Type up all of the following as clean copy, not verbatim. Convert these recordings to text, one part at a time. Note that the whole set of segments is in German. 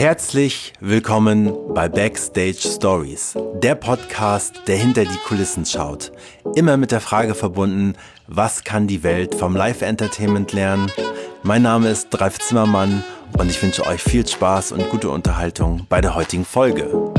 Herzlich willkommen bei Backstage Stories, der Podcast, der hinter die Kulissen schaut. Immer mit der Frage verbunden, was kann die Welt vom Live-Entertainment lernen? Mein Name ist Ralf Zimmermann und ich wünsche euch viel Spaß und gute Unterhaltung bei der heutigen Folge.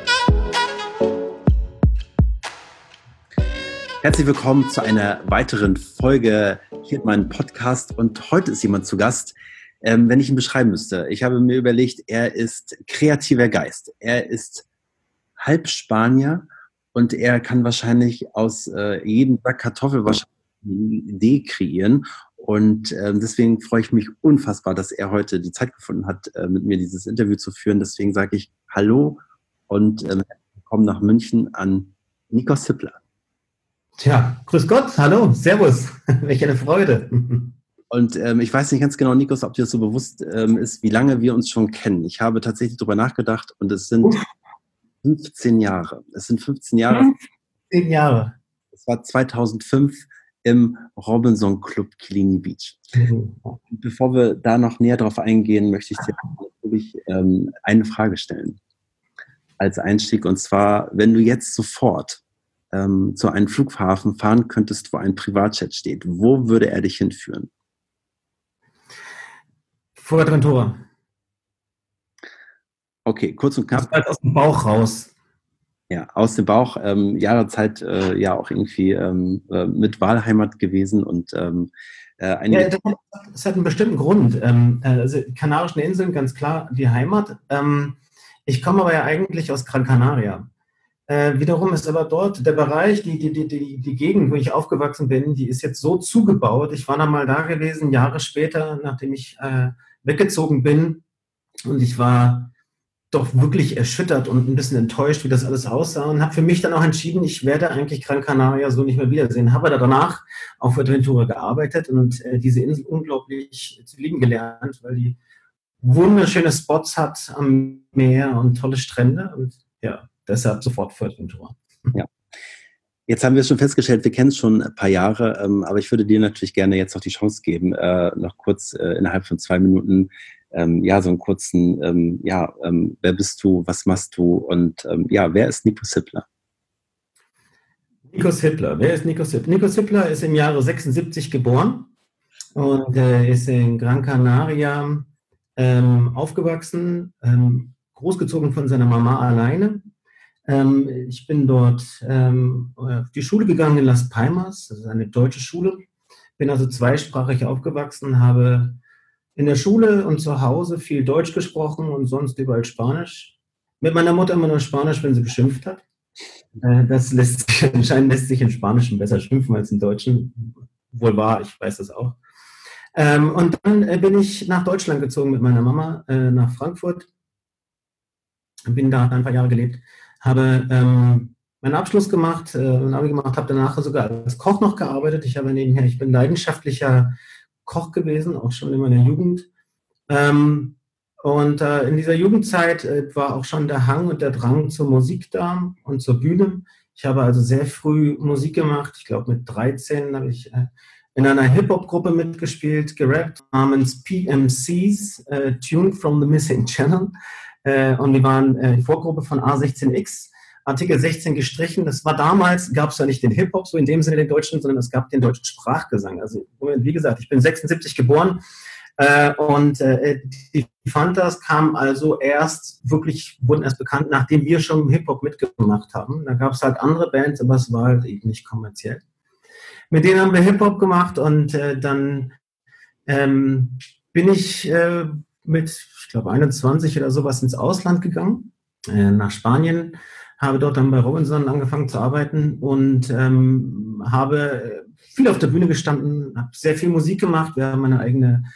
Herzlich willkommen zu einer weiteren Folge hier in meinem Podcast und heute ist jemand zu Gast, wenn ich ihn beschreiben müsste. Ich habe mir überlegt, er ist kreativer Geist. Er ist halb Spanier und er kann wahrscheinlich aus jedem Sack Kartoffel wahrscheinlich eine Idee kreieren. Und deswegen freue ich mich unfassbar, dass er heute die Zeit gefunden hat, mit mir dieses Interview zu führen. Deswegen sage ich Hallo und willkommen nach München an Nikos Hippler. Tja, grüß Gott, hallo, servus, welch eine Freude. Und ich weiß nicht ganz genau, Nikos, ob dir das so bewusst ist, wie lange wir uns schon kennen. Ich habe tatsächlich darüber nachgedacht und es sind 15 Jahre. Es sind 15 Jahre. 15 Jahre. Es war 2005 im Robinson Club Killiney Beach. Und bevor wir da noch näher drauf eingehen, möchte ich dir natürlich eine Frage stellen als Einstieg. Und zwar, wenn du jetzt sofort zu einem Flughafen fahren könntest, wo ein Privatjet steht, wo würde er dich hinführen? Fuerteventura. Okay, kurz und knapp. Aus dem Bauch raus. Ja, aus dem Bauch, Jahreszeit ja auch irgendwie mit Wahlheimat gewesen und das hat einen bestimmten Grund. Also die Kanarischen Inseln, ganz klar die Heimat. Ich komme aber ja eigentlich aus Gran Canaria. Wiederum ist aber dort der Bereich, die Gegend, wo ich aufgewachsen bin, die ist jetzt so zugebaut. Ich war dann mal da gewesen, Jahre später, nachdem ich weggezogen bin. Und ich war doch wirklich erschüttert und ein bisschen enttäuscht, wie das alles aussah. Und habe für mich dann auch entschieden, ich werde eigentlich Gran Canaria so nicht mehr wiedersehen. Habe danach auf Fuerteventura gearbeitet und diese Insel unglaublich zu lieben gelernt, weil die wunderschöne Spots hat am Meer und tolle Strände. Und ja, deshalb sofort Fuerteventura. Ja. Jetzt haben wir schon festgestellt, wir kennen es schon ein paar Jahre, aber ich würde dir natürlich gerne jetzt noch die Chance geben, noch kurz innerhalb von 2 Minuten, so einen kurzen, wer bist du, was machst du und wer ist Nikos Hippler? Nikos Hippler, wer ist Nikos Hippler? Nikos Hippler ist im Jahre 76 geboren und ist in Gran Canaria aufgewachsen, großgezogen von seiner Mama alleine. Ich bin dort auf die Schule gegangen in Las Palmas, das ist eine deutsche Schule. Bin also zweisprachig aufgewachsen, habe in der Schule und zu Hause viel Deutsch gesprochen und sonst überall Spanisch. Mit meiner Mutter immer nur Spanisch, wenn sie geschimpft hat. Anscheinend lässt sich im Spanischen besser schimpfen als im Deutschen. Wohl wahr, ich weiß das auch. Und dann bin ich nach Deutschland gezogen mit meiner Mama, nach Frankfurt. Bin da ein paar Jahre gelebt. Habe meinen Abschluss gemacht, habe danach sogar als Koch noch gearbeitet. Ich bin leidenschaftlicher Koch gewesen, auch schon in meiner Jugend. In dieser Jugendzeit war auch schon der Hang und der Drang zur Musik da und zur Bühne. Ich habe also sehr früh Musik gemacht. Ich glaube, mit 13 habe ich in einer Hip-Hop-Gruppe mitgespielt, gerappt, namens PMCs, Tuned from the Missing Channel. Und wir waren die Vorgruppe von A16X, Artikel 16 gestrichen. Das war damals, gab es ja nicht den Hip-Hop, so in dem Sinne den deutschen, sondern es gab den deutschen Sprachgesang. Also wie gesagt, ich bin 76 geboren und die Fantas kamen also wurden erst bekannt, nachdem wir schon Hip-Hop mitgemacht haben. Da gab es halt andere Bands, aber es war halt eben nicht kommerziell. Mit denen haben wir Hip-Hop gemacht und dann bin ich mit, ich glaube, 21 oder sowas ins Ausland gegangen, nach Spanien, habe dort dann bei Robinson angefangen zu arbeiten und habe viel auf der Bühne gestanden, habe sehr viel Musik gemacht. Wir haben eine eigene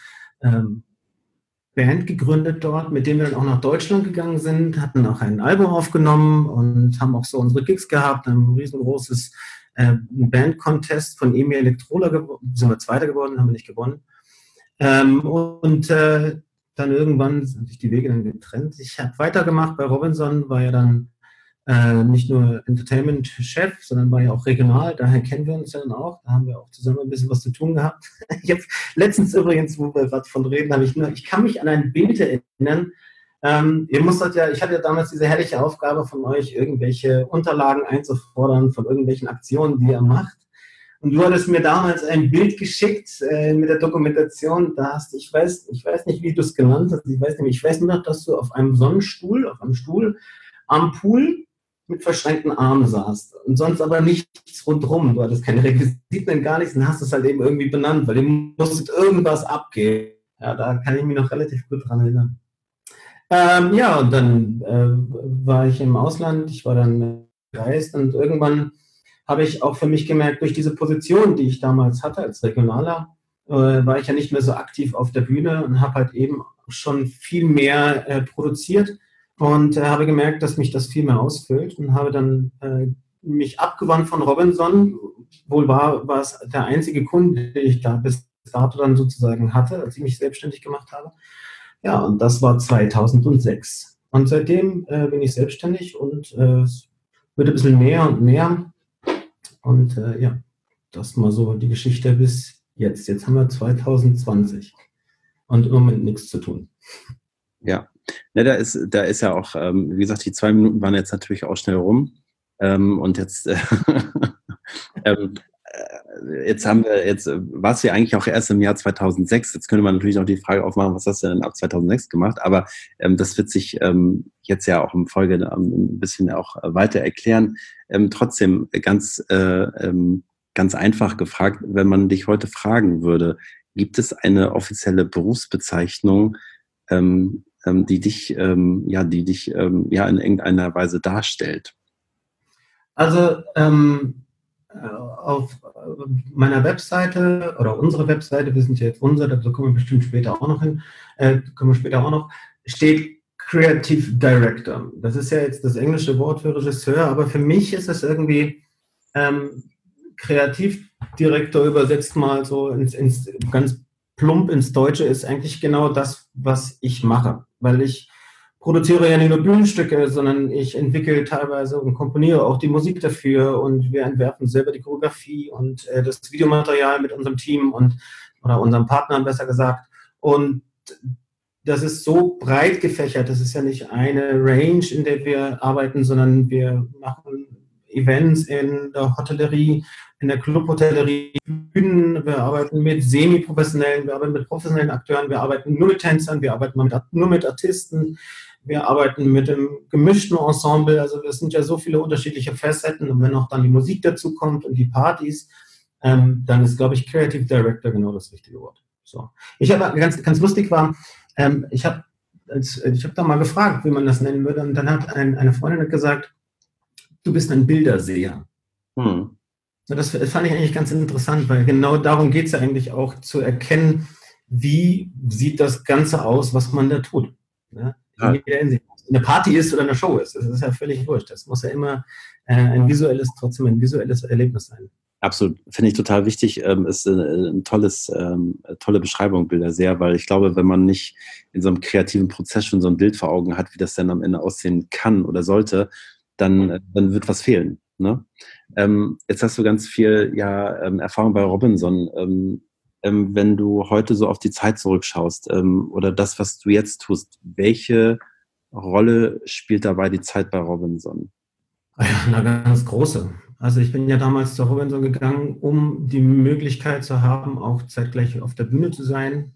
Band gegründet dort, mit dem wir dann auch nach Deutschland gegangen sind, hatten auch ein Album aufgenommen und haben auch so unsere Gigs gehabt, ein riesengroßes Band-Contest von EMI Elektrola, sind wir Zweiter geworden, haben wir nicht gewonnen. Dann irgendwann sind sich die Wege dann getrennt. Ich habe weitergemacht bei Robinson, war ja dann nicht nur Entertainment-Chef, sondern war ja auch regional, daher kennen wir uns ja dann auch. Da haben wir auch zusammen ein bisschen was zu tun gehabt. Ich habe letztens übrigens, wo wir gerade von reden, ich kann mich an ein Bild erinnern, Ihr musstet ja, ich hatte ja damals diese herrliche Aufgabe von euch, irgendwelche Unterlagen einzufordern von irgendwelchen Aktionen, die ihr macht. Und du hattest mir damals ein Bild geschickt mit der Dokumentation. Ich weiß nicht, wie du es genannt hast. Ich weiß nur noch, dass du auf einem Stuhl am Pool mit verschränkten Armen saßt. Und sonst aber nichts rundherum. Du hattest keine Requisiten, gar nichts und hast es halt eben irgendwie benannt, weil du musstet irgendwas abgeben. Ja, da kann ich mich noch relativ gut dran erinnern. Ja, und dann war ich im Ausland. Ich war dann gereist und irgendwann habe ich auch für mich gemerkt, durch diese Position, die ich damals hatte als Regionaler, war ich ja nicht mehr so aktiv auf der Bühne und habe halt eben schon viel mehr produziert und habe gemerkt, dass mich das viel mehr ausfüllt und habe dann mich abgewandt von Robinson. Wohl war es der einzige Kunde, den ich da bis dato dann sozusagen hatte, als ich mich selbstständig gemacht habe. Ja, und das war 2006. Und seitdem bin ich selbstständig und es wird ein bisschen mehr und mehr. Und ja, das mal so die Geschichte bis jetzt. Jetzt haben wir 2020 und im Moment nichts zu tun. Ja, da ist ja auch, wie gesagt, die 2 Minuten waren jetzt natürlich auch schnell rum. Und jetzt, jetzt warst du ja eigentlich auch erst im Jahr 2006. Jetzt könnte man natürlich noch die Frage aufmachen, was hast du denn ab 2006 gemacht? Aber das wird sich jetzt ja auch im Folge ein bisschen auch weiter erklären. Trotzdem ganz einfach gefragt, wenn man dich heute fragen würde, gibt es eine offizielle Berufsbezeichnung, die dich in irgendeiner Weise darstellt? Also auf meiner Webseite oder unsere Webseite, wir sind ja jetzt da kommen wir bestimmt später auch noch hin, steht Creative Director. Das ist ja jetzt das englische Wort für Regisseur, aber für mich ist es irgendwie Kreativdirektor übersetzt mal so ganz plump ins Deutsche ist eigentlich genau das, was ich mache, weil ich produziere ja nicht nur Bühnenstücke, sondern ich entwickle teilweise und komponiere auch die Musik dafür und wir entwerfen selber die Choreografie und das Videomaterial mit unserem Team oder unseren Partnern besser gesagt. Und das ist so breit gefächert, das ist ja nicht eine Range, in der wir arbeiten, sondern wir machen Events in der Hotellerie, in der Clubhotellerie, Bühnen, wir arbeiten mit semi-professionellen, wir arbeiten mit professionellen Akteuren, wir arbeiten nur mit Tänzern, wir arbeiten nur mit Artisten, wir arbeiten mit dem gemischten Ensemble, also es sind ja so viele unterschiedliche Facetten und wenn auch dann die Musik dazu kommt und die Partys, dann ist, glaube ich, Creative Director genau das richtige Wort. So. Ich habe ganz lustig war, ich habe da mal gefragt, wie man das nennen würde und dann hat eine Freundin gesagt, du bist ein Bilderseher. Das fand ich eigentlich ganz interessant, weil genau darum geht es ja eigentlich auch, zu erkennen, wie sieht das Ganze aus, was man da tut. Ja? Eine Party ist oder eine Show ist, das ist ja völlig wurscht. Das muss ja immer trotzdem ein visuelles Erlebnis sein. Absolut, finde ich total wichtig, ist eine tolle Beschreibung, Bilderseher, weil ich glaube, wenn man nicht in so einem kreativen Prozess schon so ein Bild vor Augen hat, wie das dann am Ende aussehen kann oder sollte, dann wird was fehlen. Ne? Jetzt hast du ganz viel Erfahrung bei Robinson. Wenn du heute so auf die Zeit zurückschaust oder das, was du jetzt tust, welche Rolle spielt dabei die Zeit bei Robinson? Ja, eine ganz große. Also ich bin ja damals zur Robinson gegangen, um die Möglichkeit zu haben, auch zeitgleich auf der Bühne zu sein.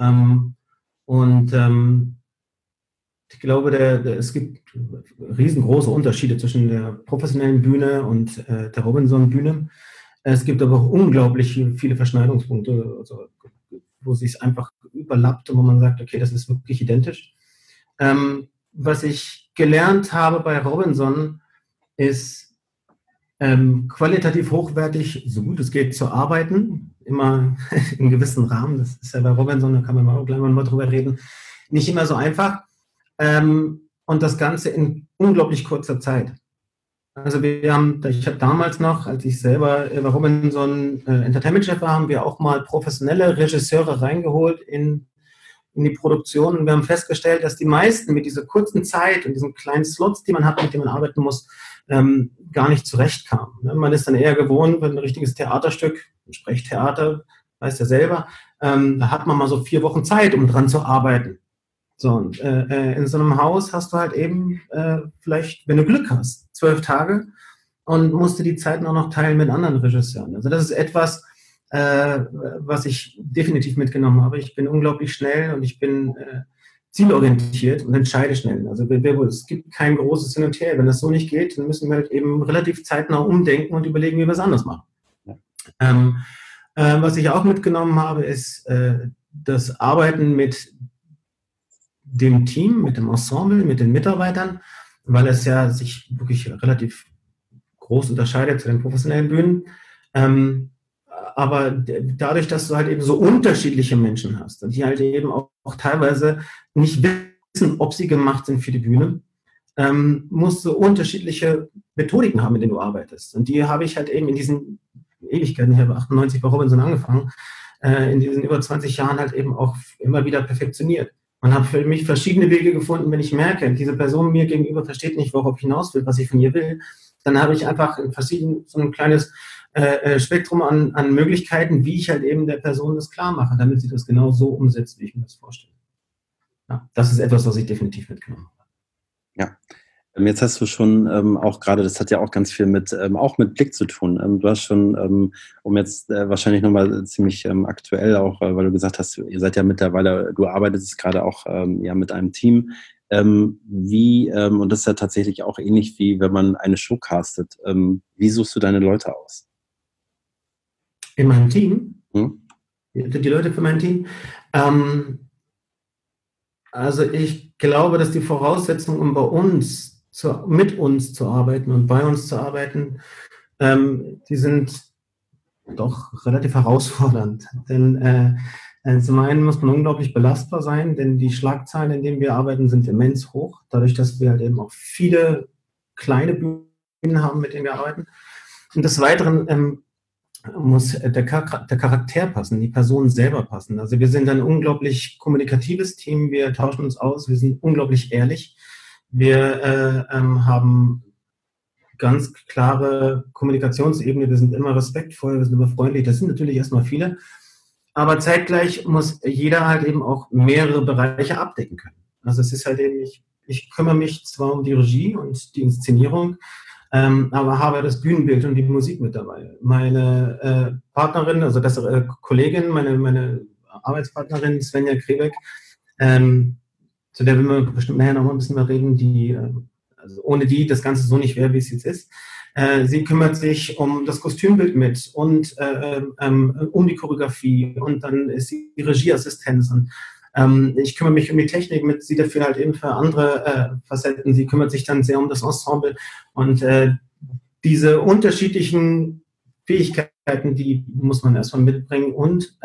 Ich glaube, es gibt riesengroße Unterschiede zwischen der professionellen Bühne und der Robinson-Bühne. Es gibt aber auch unglaublich viele Verschneidungspunkte, also, wo es sich einfach überlappt und wo man sagt, okay, das ist wirklich identisch. Was ich gelernt habe bei Robinson ist, qualitativ hochwertig, so gut es geht, zu arbeiten, immer in gewissen Rahmen. Das ist ja bei Robinson, da kann man auch gleich mal drüber reden, nicht immer so einfach. Und das Ganze in unglaublich kurzer Zeit. Also ich habe damals noch, als ich selber bei Robinson Entertainment-Chef war, haben wir auch mal professionelle Regisseure reingeholt in die Produktion und wir haben festgestellt, dass die meisten mit dieser kurzen Zeit und diesen kleinen Slots, die man hat, mit denen man arbeiten muss, gar nicht zurechtkamen. Man ist dann eher gewohnt, wenn ein richtiges Theaterstück, ein Sprechtheater, weiß ja selber, da hat man mal so 4 Wochen Zeit, um dran zu arbeiten. So, und in so einem Haus hast du halt eben vielleicht, wenn du Glück hast, 12 Tage und musst du die Zeiten auch noch teilen mit anderen Regisseuren. Also das ist etwas, was ich definitiv mitgenommen habe. Ich bin unglaublich schnell und ich bin zielorientiert und entscheide schnell. Also es gibt kein großes Hin und Her. Wenn das so nicht geht, dann müssen wir halt eben relativ zeitnah umdenken und überlegen, wie wir es anders machen. Ja. Was ich auch mitgenommen habe, ist das Arbeiten mit dem Team, mit dem Ensemble, mit den Mitarbeitern, weil es ja sich wirklich relativ groß unterscheidet zu den professionellen Bühnen. Aber dadurch, dass du halt eben so unterschiedliche Menschen hast und die halt eben auch teilweise nicht wissen, ob sie gemacht sind für die Bühne, musst du unterschiedliche Methodiken haben, mit denen du arbeitest. Und die habe ich halt eben in diesen Ewigkeiten, ich habe 98 bei Robinson angefangen, in diesen über 20 Jahren halt eben auch immer wieder perfektioniert. Und habe für mich verschiedene Wege gefunden, wenn ich merke, diese Person mir gegenüber versteht nicht, worauf ich hinaus will, was ich von ihr will, dann habe ich einfach so ein kleines Spektrum an Möglichkeiten, wie ich halt eben der Person das klar mache, damit sie das genau so umsetzt, wie ich mir das vorstelle. Ja, das ist etwas, was ich definitiv mitgenommen habe. Ja. Jetzt hast du schon auch gerade, das hat ja auch ganz viel auch mit Blick zu tun. Du hast schon, um jetzt wahrscheinlich nochmal ziemlich aktuell auch, weil du gesagt hast, ihr seid ja mittlerweile, du arbeitest gerade auch ja mit einem Team. Und das ist ja tatsächlich auch ähnlich wie wenn man eine Show castet. Wie suchst du deine Leute aus? In meinem Team? Die Leute für mein Team? Also ich glaube, dass die Voraussetzung, um mit uns zu arbeiten und bei uns zu arbeiten, die sind doch relativ herausfordernd. Denn zum einen muss man unglaublich belastbar sein, denn die Schlagzahlen, in denen wir arbeiten, sind immens hoch. Dadurch, dass wir halt eben auch viele kleine Bühnen haben, mit denen wir arbeiten. Und des Weiteren muss der Charakter passen, die Person selber passen. Also wir sind ein unglaublich kommunikatives Team, wir tauschen uns aus, wir sind unglaublich ehrlich. Wir haben ganz klare Kommunikationsebene, wir sind immer respektvoll, wir sind immer freundlich. Das sind natürlich erstmal viele, aber zeitgleich muss jeder halt eben auch mehrere Bereiche abdecken können. Also es ist halt eben, ich kümmere mich zwar um die Regie und die Inszenierung, aber habe das Bühnenbild und die Musik mit dabei. Meine Partnerin, also bessere Kollegin, meine Arbeitspartnerin Svenja Krebeck, zu der will man bestimmt nachher noch mal ein bisschen mehr reden, also ohne die das Ganze so nicht wäre, wie es jetzt ist. Sie kümmert sich um das Kostümbild mit und um die Choreografie und dann ist sie die Regieassistenz und ich kümmere mich um die Technik mit, sie dafür halt eben für andere Facetten. Sie kümmert sich dann sehr um das Ensemble und diese unterschiedlichen Fähigkeiten, die muss man erstmal mitbringen und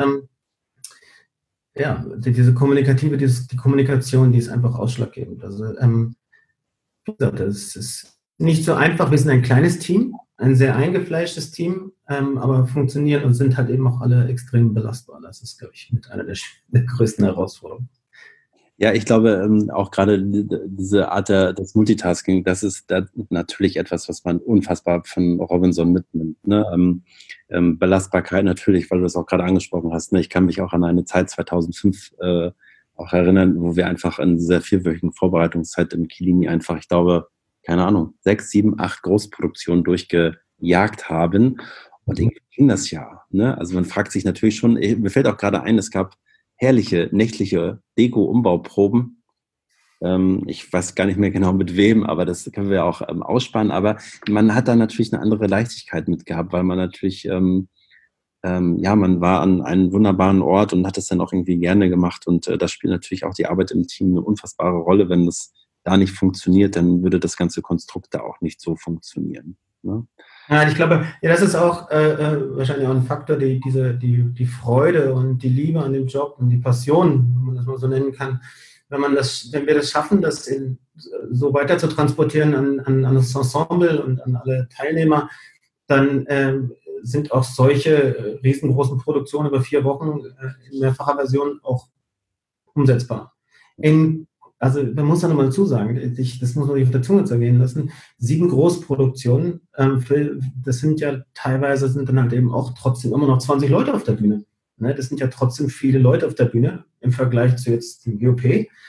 diese die Kommunikation, die ist einfach ausschlaggebend. Also wie gesagt, das ist nicht so einfach. Wir sind ein kleines Team, ein sehr eingefleischtes Team, aber funktionieren und sind halt eben auch alle extrem belastbar. Das ist, glaube ich, mit einer der größten Herausforderungen. Ja, ich glaube, auch gerade diese Art des Multitasking, das ist natürlich etwas, was man unfassbar von Robinson mitnimmt. Ne? Belastbarkeit natürlich, weil du das auch gerade angesprochen hast. Ne? Ich kann mich auch an eine Zeit 2005 auch erinnern, wo wir einfach in dieser 4-wöchigen Vorbereitungszeit im Kilini einfach, ich glaube, keine Ahnung, 6, 7, 8 Großproduktionen durchgejagt haben. Und irgendwie ging das ja. Ne? Also man fragt sich natürlich schon, mir fällt auch gerade ein, es gab herrliche nächtliche Deko-Umbauproben. Ich weiß gar nicht mehr genau mit wem, aber das können wir auch aussparen. Aber man hat da natürlich eine andere Leichtigkeit mitgehabt, weil man natürlich, man war an einem wunderbaren Ort und hat es dann auch irgendwie gerne gemacht. Und da spielt natürlich auch die Arbeit im Team eine unfassbare Rolle. Wenn das da nicht funktioniert, dann würde das ganze Konstrukt da auch nicht so funktionieren. Ne? Ja, ich glaube, das ist auch wahrscheinlich auch ein Faktor, die Freude und die Liebe an dem Job und die Passion, wenn man das mal so nennen kann. Wenn wir das schaffen, das so weiter zu transportieren an das Ensemble und an alle Teilnehmer, dann sind auch solche riesengroßen Produktionen über 4 Wochen in mehrfacher Version auch umsetzbar. Also man muss da nochmal dazu sagen, das muss man sich auf der Zunge zergehen lassen, 7 Großproduktionen, das sind dann halt eben auch trotzdem immer noch 20 Leute auf der Bühne. Ne? Das sind ja trotzdem viele Leute auf der Bühne im Vergleich zu jetzt dem GOP.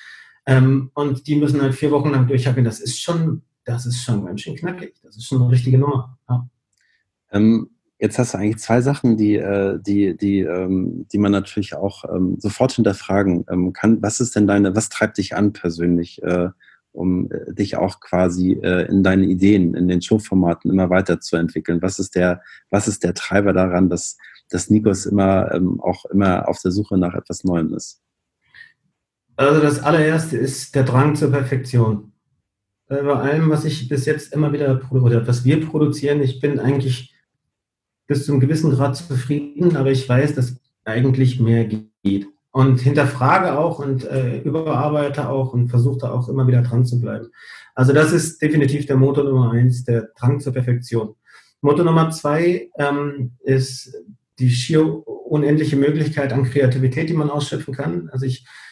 Und die müssen halt 4 Wochen lang durchhacken. Das ist schon ganz schön knackig. Das ist schon eine richtige Nummer. Ja. Jetzt hast du eigentlich zwei Sachen, die man natürlich auch sofort hinterfragen kann. Was treibt dich an persönlich, um dich auch quasi in deinen Ideen, in den Showformaten immer weiterzuentwickeln? Was ist der Treiber daran, dass Nikos auch immer auf der Suche nach etwas Neuem ist? Also das allererste ist der Drang zur Perfektion. Bei allem, was ich bis jetzt immer wieder oder was wir produzieren, ich bin eigentlich bis zu einem gewissen Grad zufrieden, aber ich weiß, dass eigentlich mehr geht. Und hinterfrage auch und überarbeite auch und versuche da auch immer wieder dran zu bleiben. Also das ist definitiv der Motor Nummer 1, der Drang zur Perfektion. Motor Nummer 2 ist die schier unendliche Möglichkeit an Kreativität, die man ausschöpfen kann. Also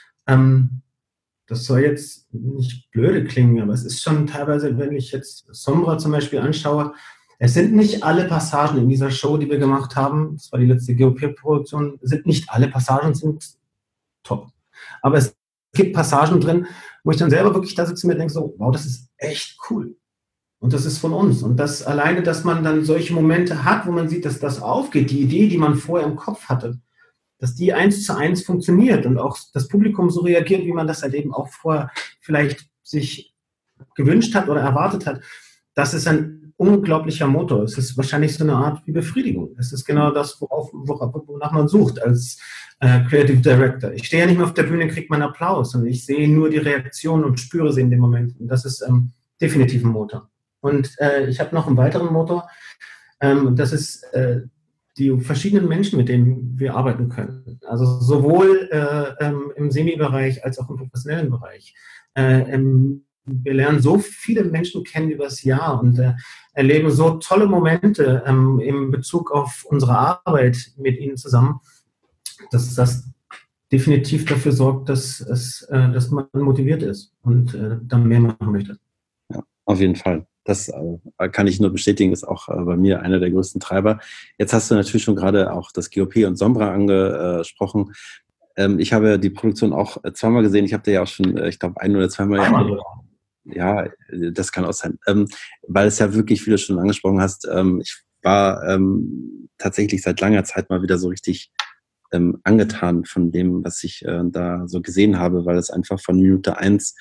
das soll jetzt nicht blöde klingen, aber es ist schon teilweise, wenn ich jetzt Sombra zum Beispiel anschaue, es sind nicht alle Passagen in dieser Show, die wir gemacht haben, das war die letzte GOP-Produktion, nicht alle Passagen sind top. Aber es gibt Passagen drin, wo ich dann selber wirklich da sitze und mir denke so, wow, das ist echt cool. Und das ist von uns. Und das alleine, dass man dann solche Momente hat, wo man sieht, dass das aufgeht, die Idee, die man vorher im Kopf hatte, dass die 1:1 funktioniert und auch das Publikum so reagiert, wie man das halt eben auch vorher vielleicht sich gewünscht hat oder erwartet hat, das ist ein unglaublicher Motor. Es ist wahrscheinlich so eine Art wie Befriedigung. Es ist genau das, wonach man sucht als Creative Director. Ich stehe ja nicht mehr auf der Bühne und kriege meinen Applaus, sondern ich sehe nur die Reaktion und spüre sie in dem Moment. Und das ist definitiv ein Motor. Und ich habe noch einen weiteren Motor. Und das ist die verschiedenen Menschen, mit denen wir arbeiten können. Also sowohl im Semi-Bereich als auch im professionellen Bereich. Wir lernen so viele Menschen kennen über das Jahr und erleben so tolle Momente in Bezug auf unsere Arbeit mit ihnen zusammen, dass das definitiv dafür sorgt, dass man motiviert ist und dann mehr machen möchte. Ja, auf jeden Fall. Das kann ich nur bestätigen, ist auch bei mir einer der größten Treiber. Jetzt hast du natürlich schon gerade auch das GOP und Sombra angesprochen. Ich habe die Produktion auch zweimal gesehen. Ich habe dir ja auch schon, ich glaube, ein- oder zweimal. Ja, das kann auch sein. Weil es ja wirklich, wie du schon angesprochen hast, ich war tatsächlich seit langer Zeit mal wieder so richtig angetan von dem, was ich da so gesehen habe, weil es einfach von Minute 1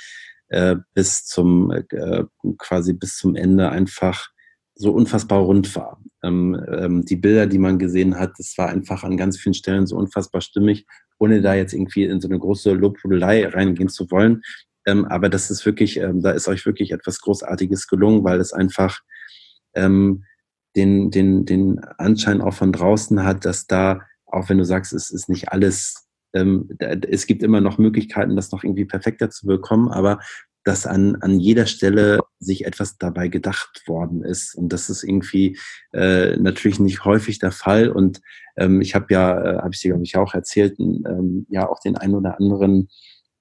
quasi bis zum Ende einfach so unfassbar rund war. Die Bilder, die man gesehen hat, das war einfach an ganz vielen Stellen so unfassbar stimmig, ohne da jetzt irgendwie in so eine große Lobhudelei reingehen zu wollen. Aber das ist wirklich, da ist euch wirklich etwas Großartiges gelungen, weil es einfach den Anschein auch von draußen hat, dass da, auch wenn du sagst, es ist nicht alles, es gibt immer noch Möglichkeiten, das noch irgendwie perfekter zu bekommen, aber dass an jeder Stelle sich etwas dabei gedacht worden ist. Und das ist irgendwie natürlich nicht häufig der Fall. Und ich habe ich dir, glaube ich, auch erzählt, ja auch den einen oder anderen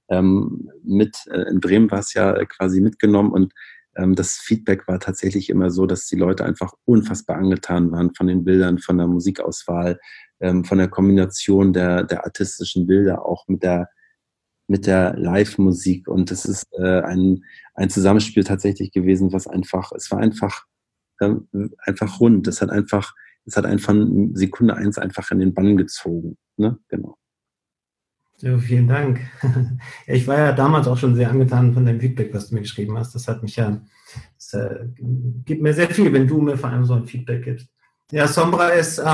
in Bremen war es ja quasi mitgenommen und das Feedback war tatsächlich immer so, dass die Leute einfach unfassbar angetan waren von den Bildern, von der Musikauswahl, von der Kombination der artistischen Bilder auch mit der Live-Musik. Und das ist ein Zusammenspiel tatsächlich gewesen, es war einfach rund. Es hat einfach von Sekunde 1 einfach in den Bann gezogen. Ne? Genau. So, vielen Dank. Ja, ich war ja damals auch schon sehr angetan von deinem Feedback, was du mir geschrieben hast. Das gibt mir sehr viel, wenn du mir vor allem so ein Feedback gibst. Ja, Sombra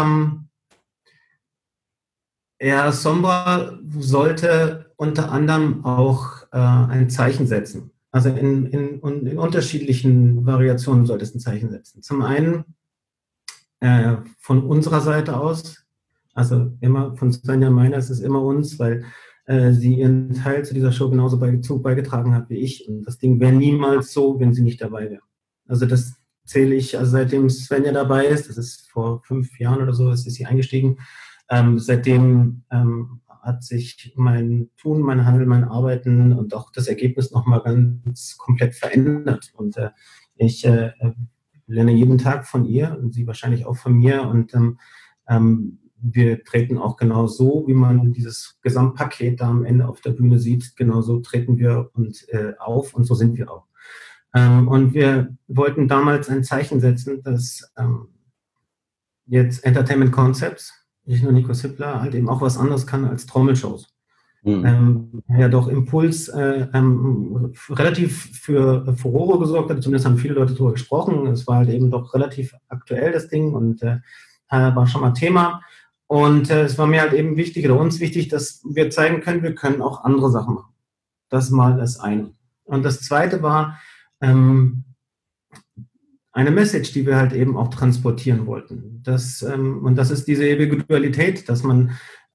sollte unter anderem auch ein Zeichen setzen. Also in unterschiedlichen Variationen sollte es ein Zeichen setzen. Zum einen von unserer Seite aus, also immer von Svenja meiner, es ist immer uns, weil sie ihren Teil zu dieser Show genauso beigetragen hat wie ich. Und das Ding wäre niemals so, wenn sie nicht dabei wäre. Also das zähle ich, also seitdem Svenja dabei ist, das ist vor 5 Jahren oder so, ist sie eingestiegen, seitdem hat sich mein Tun, mein Handeln, mein Arbeiten und auch das Ergebnis nochmal ganz komplett verändert. Und ich lerne jeden Tag von ihr und sie wahrscheinlich auch von mir. Und wir treten auch genau so, wie man dieses Gesamtpaket da am Ende auf der Bühne sieht, genau so treten wir auf und so sind wir auch. Und wir wollten damals ein Zeichen setzen, dass jetzt Entertainment Concepts, nicht nur Nico Hippler, halt eben auch was anderes kann als Trommelshows. Ja doch Impuls relativ für Furore gesorgt hat, zumindest haben viele Leute darüber gesprochen. Es war halt eben doch relativ aktuell, das Ding, und war schon mal Thema. Und es war mir halt eben wichtig, oder uns wichtig, dass wir zeigen können, wir können auch andere Sachen machen. Das mal das eine. Und das zweite war eine Message, die wir halt eben auch transportieren wollten. Und das ist diese ewige Dualität, dass man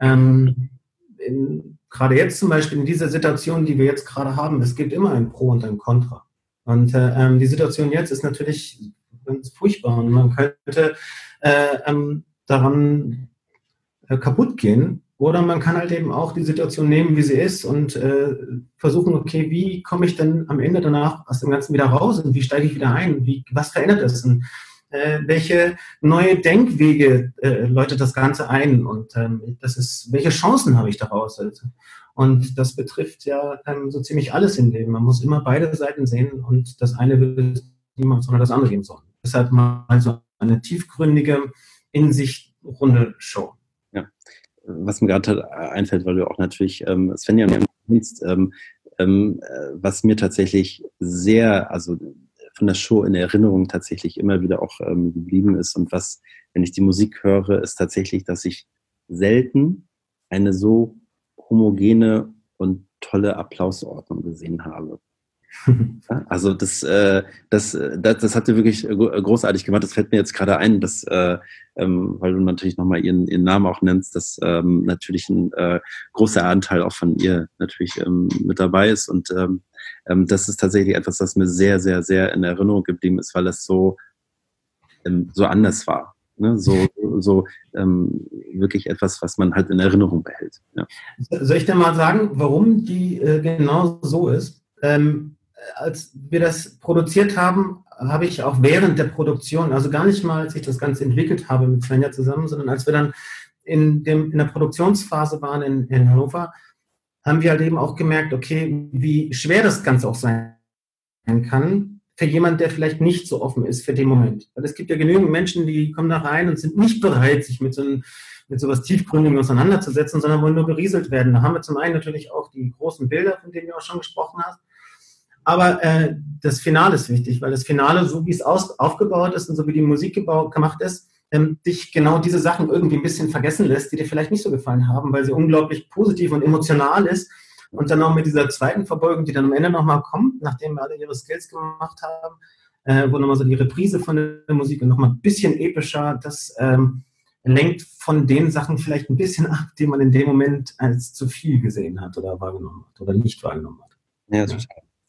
gerade jetzt zum Beispiel in dieser Situation, die wir jetzt gerade haben, es gibt immer ein Pro und ein Contra. Und die Situation jetzt ist natürlich ganz furchtbar und man könnte daran kaputt gehen. Oder man kann halt eben auch die Situation nehmen, wie sie ist, und versuchen, okay, wie komme ich denn am Ende danach aus dem Ganzen wieder raus und wie steige ich wieder ein? Was verändert es? Und welche neue Denkwege läutet das Ganze ein? Und welche Chancen habe ich daraus? Also, und das betrifft ja so ziemlich alles im Leben. Man muss immer beide Seiten sehen, und das eine will niemals, sondern das andere geben sollen. Deshalb mal so eine tiefgründige, in sich runde Show. Ja. Was mir gerade einfällt, weil du auch natürlich Svenja nennst, was mir tatsächlich sehr, also von der Show in Erinnerung tatsächlich immer wieder auch geblieben ist, und was, wenn ich die Musik höre, ist tatsächlich, dass ich selten eine so homogene und tolle Applausordnung gesehen habe. Also das hat dir wirklich großartig gemacht. Das fällt mir jetzt gerade ein, dass, weil du natürlich nochmal ihren Namen auch nennst, dass natürlich ein großer Anteil auch von ihr natürlich mit dabei ist. Und das ist tatsächlich etwas, das mir sehr, sehr, sehr in Erinnerung geblieben ist, weil es so anders war. Ne? So wirklich etwas, was man halt in Erinnerung behält. Ja. Soll ich dir mal sagen, warum die genau so ist? Als wir das produziert haben, habe ich auch während der Produktion, also gar nicht mal, als ich das Ganze entwickelt habe mit Svenja zusammen, sondern als wir dann in der Produktionsphase waren in Hannover, haben wir halt eben auch gemerkt, okay, wie schwer das Ganze auch sein kann für jemanden, der vielleicht nicht so offen ist für den Moment. Weil es gibt ja genügend Menschen, die kommen da rein und sind nicht bereit, sich mit sowas Tiefgründigem auseinanderzusetzen, sondern wollen nur berieselt werden. Da haben wir zum einen natürlich auch die großen Bilder, von denen du auch schon gesprochen hast. Aber das Finale ist wichtig, weil das Finale, so wie es aufgebaut ist und so wie die Musik gemacht ist, dich genau diese Sachen irgendwie ein bisschen vergessen lässt, die dir vielleicht nicht so gefallen haben, weil sie unglaublich positiv und emotional ist. Und dann auch mit dieser zweiten Verbeugung, die dann am Ende nochmal kommt, nachdem wir alle ihre Skills gemacht haben, wo nochmal so die Reprise von der Musik und nochmal ein bisschen epischer, das lenkt von den Sachen vielleicht ein bisschen ab, die man in dem Moment als zu viel gesehen hat oder wahrgenommen hat oder nicht wahrgenommen hat. Ja, total.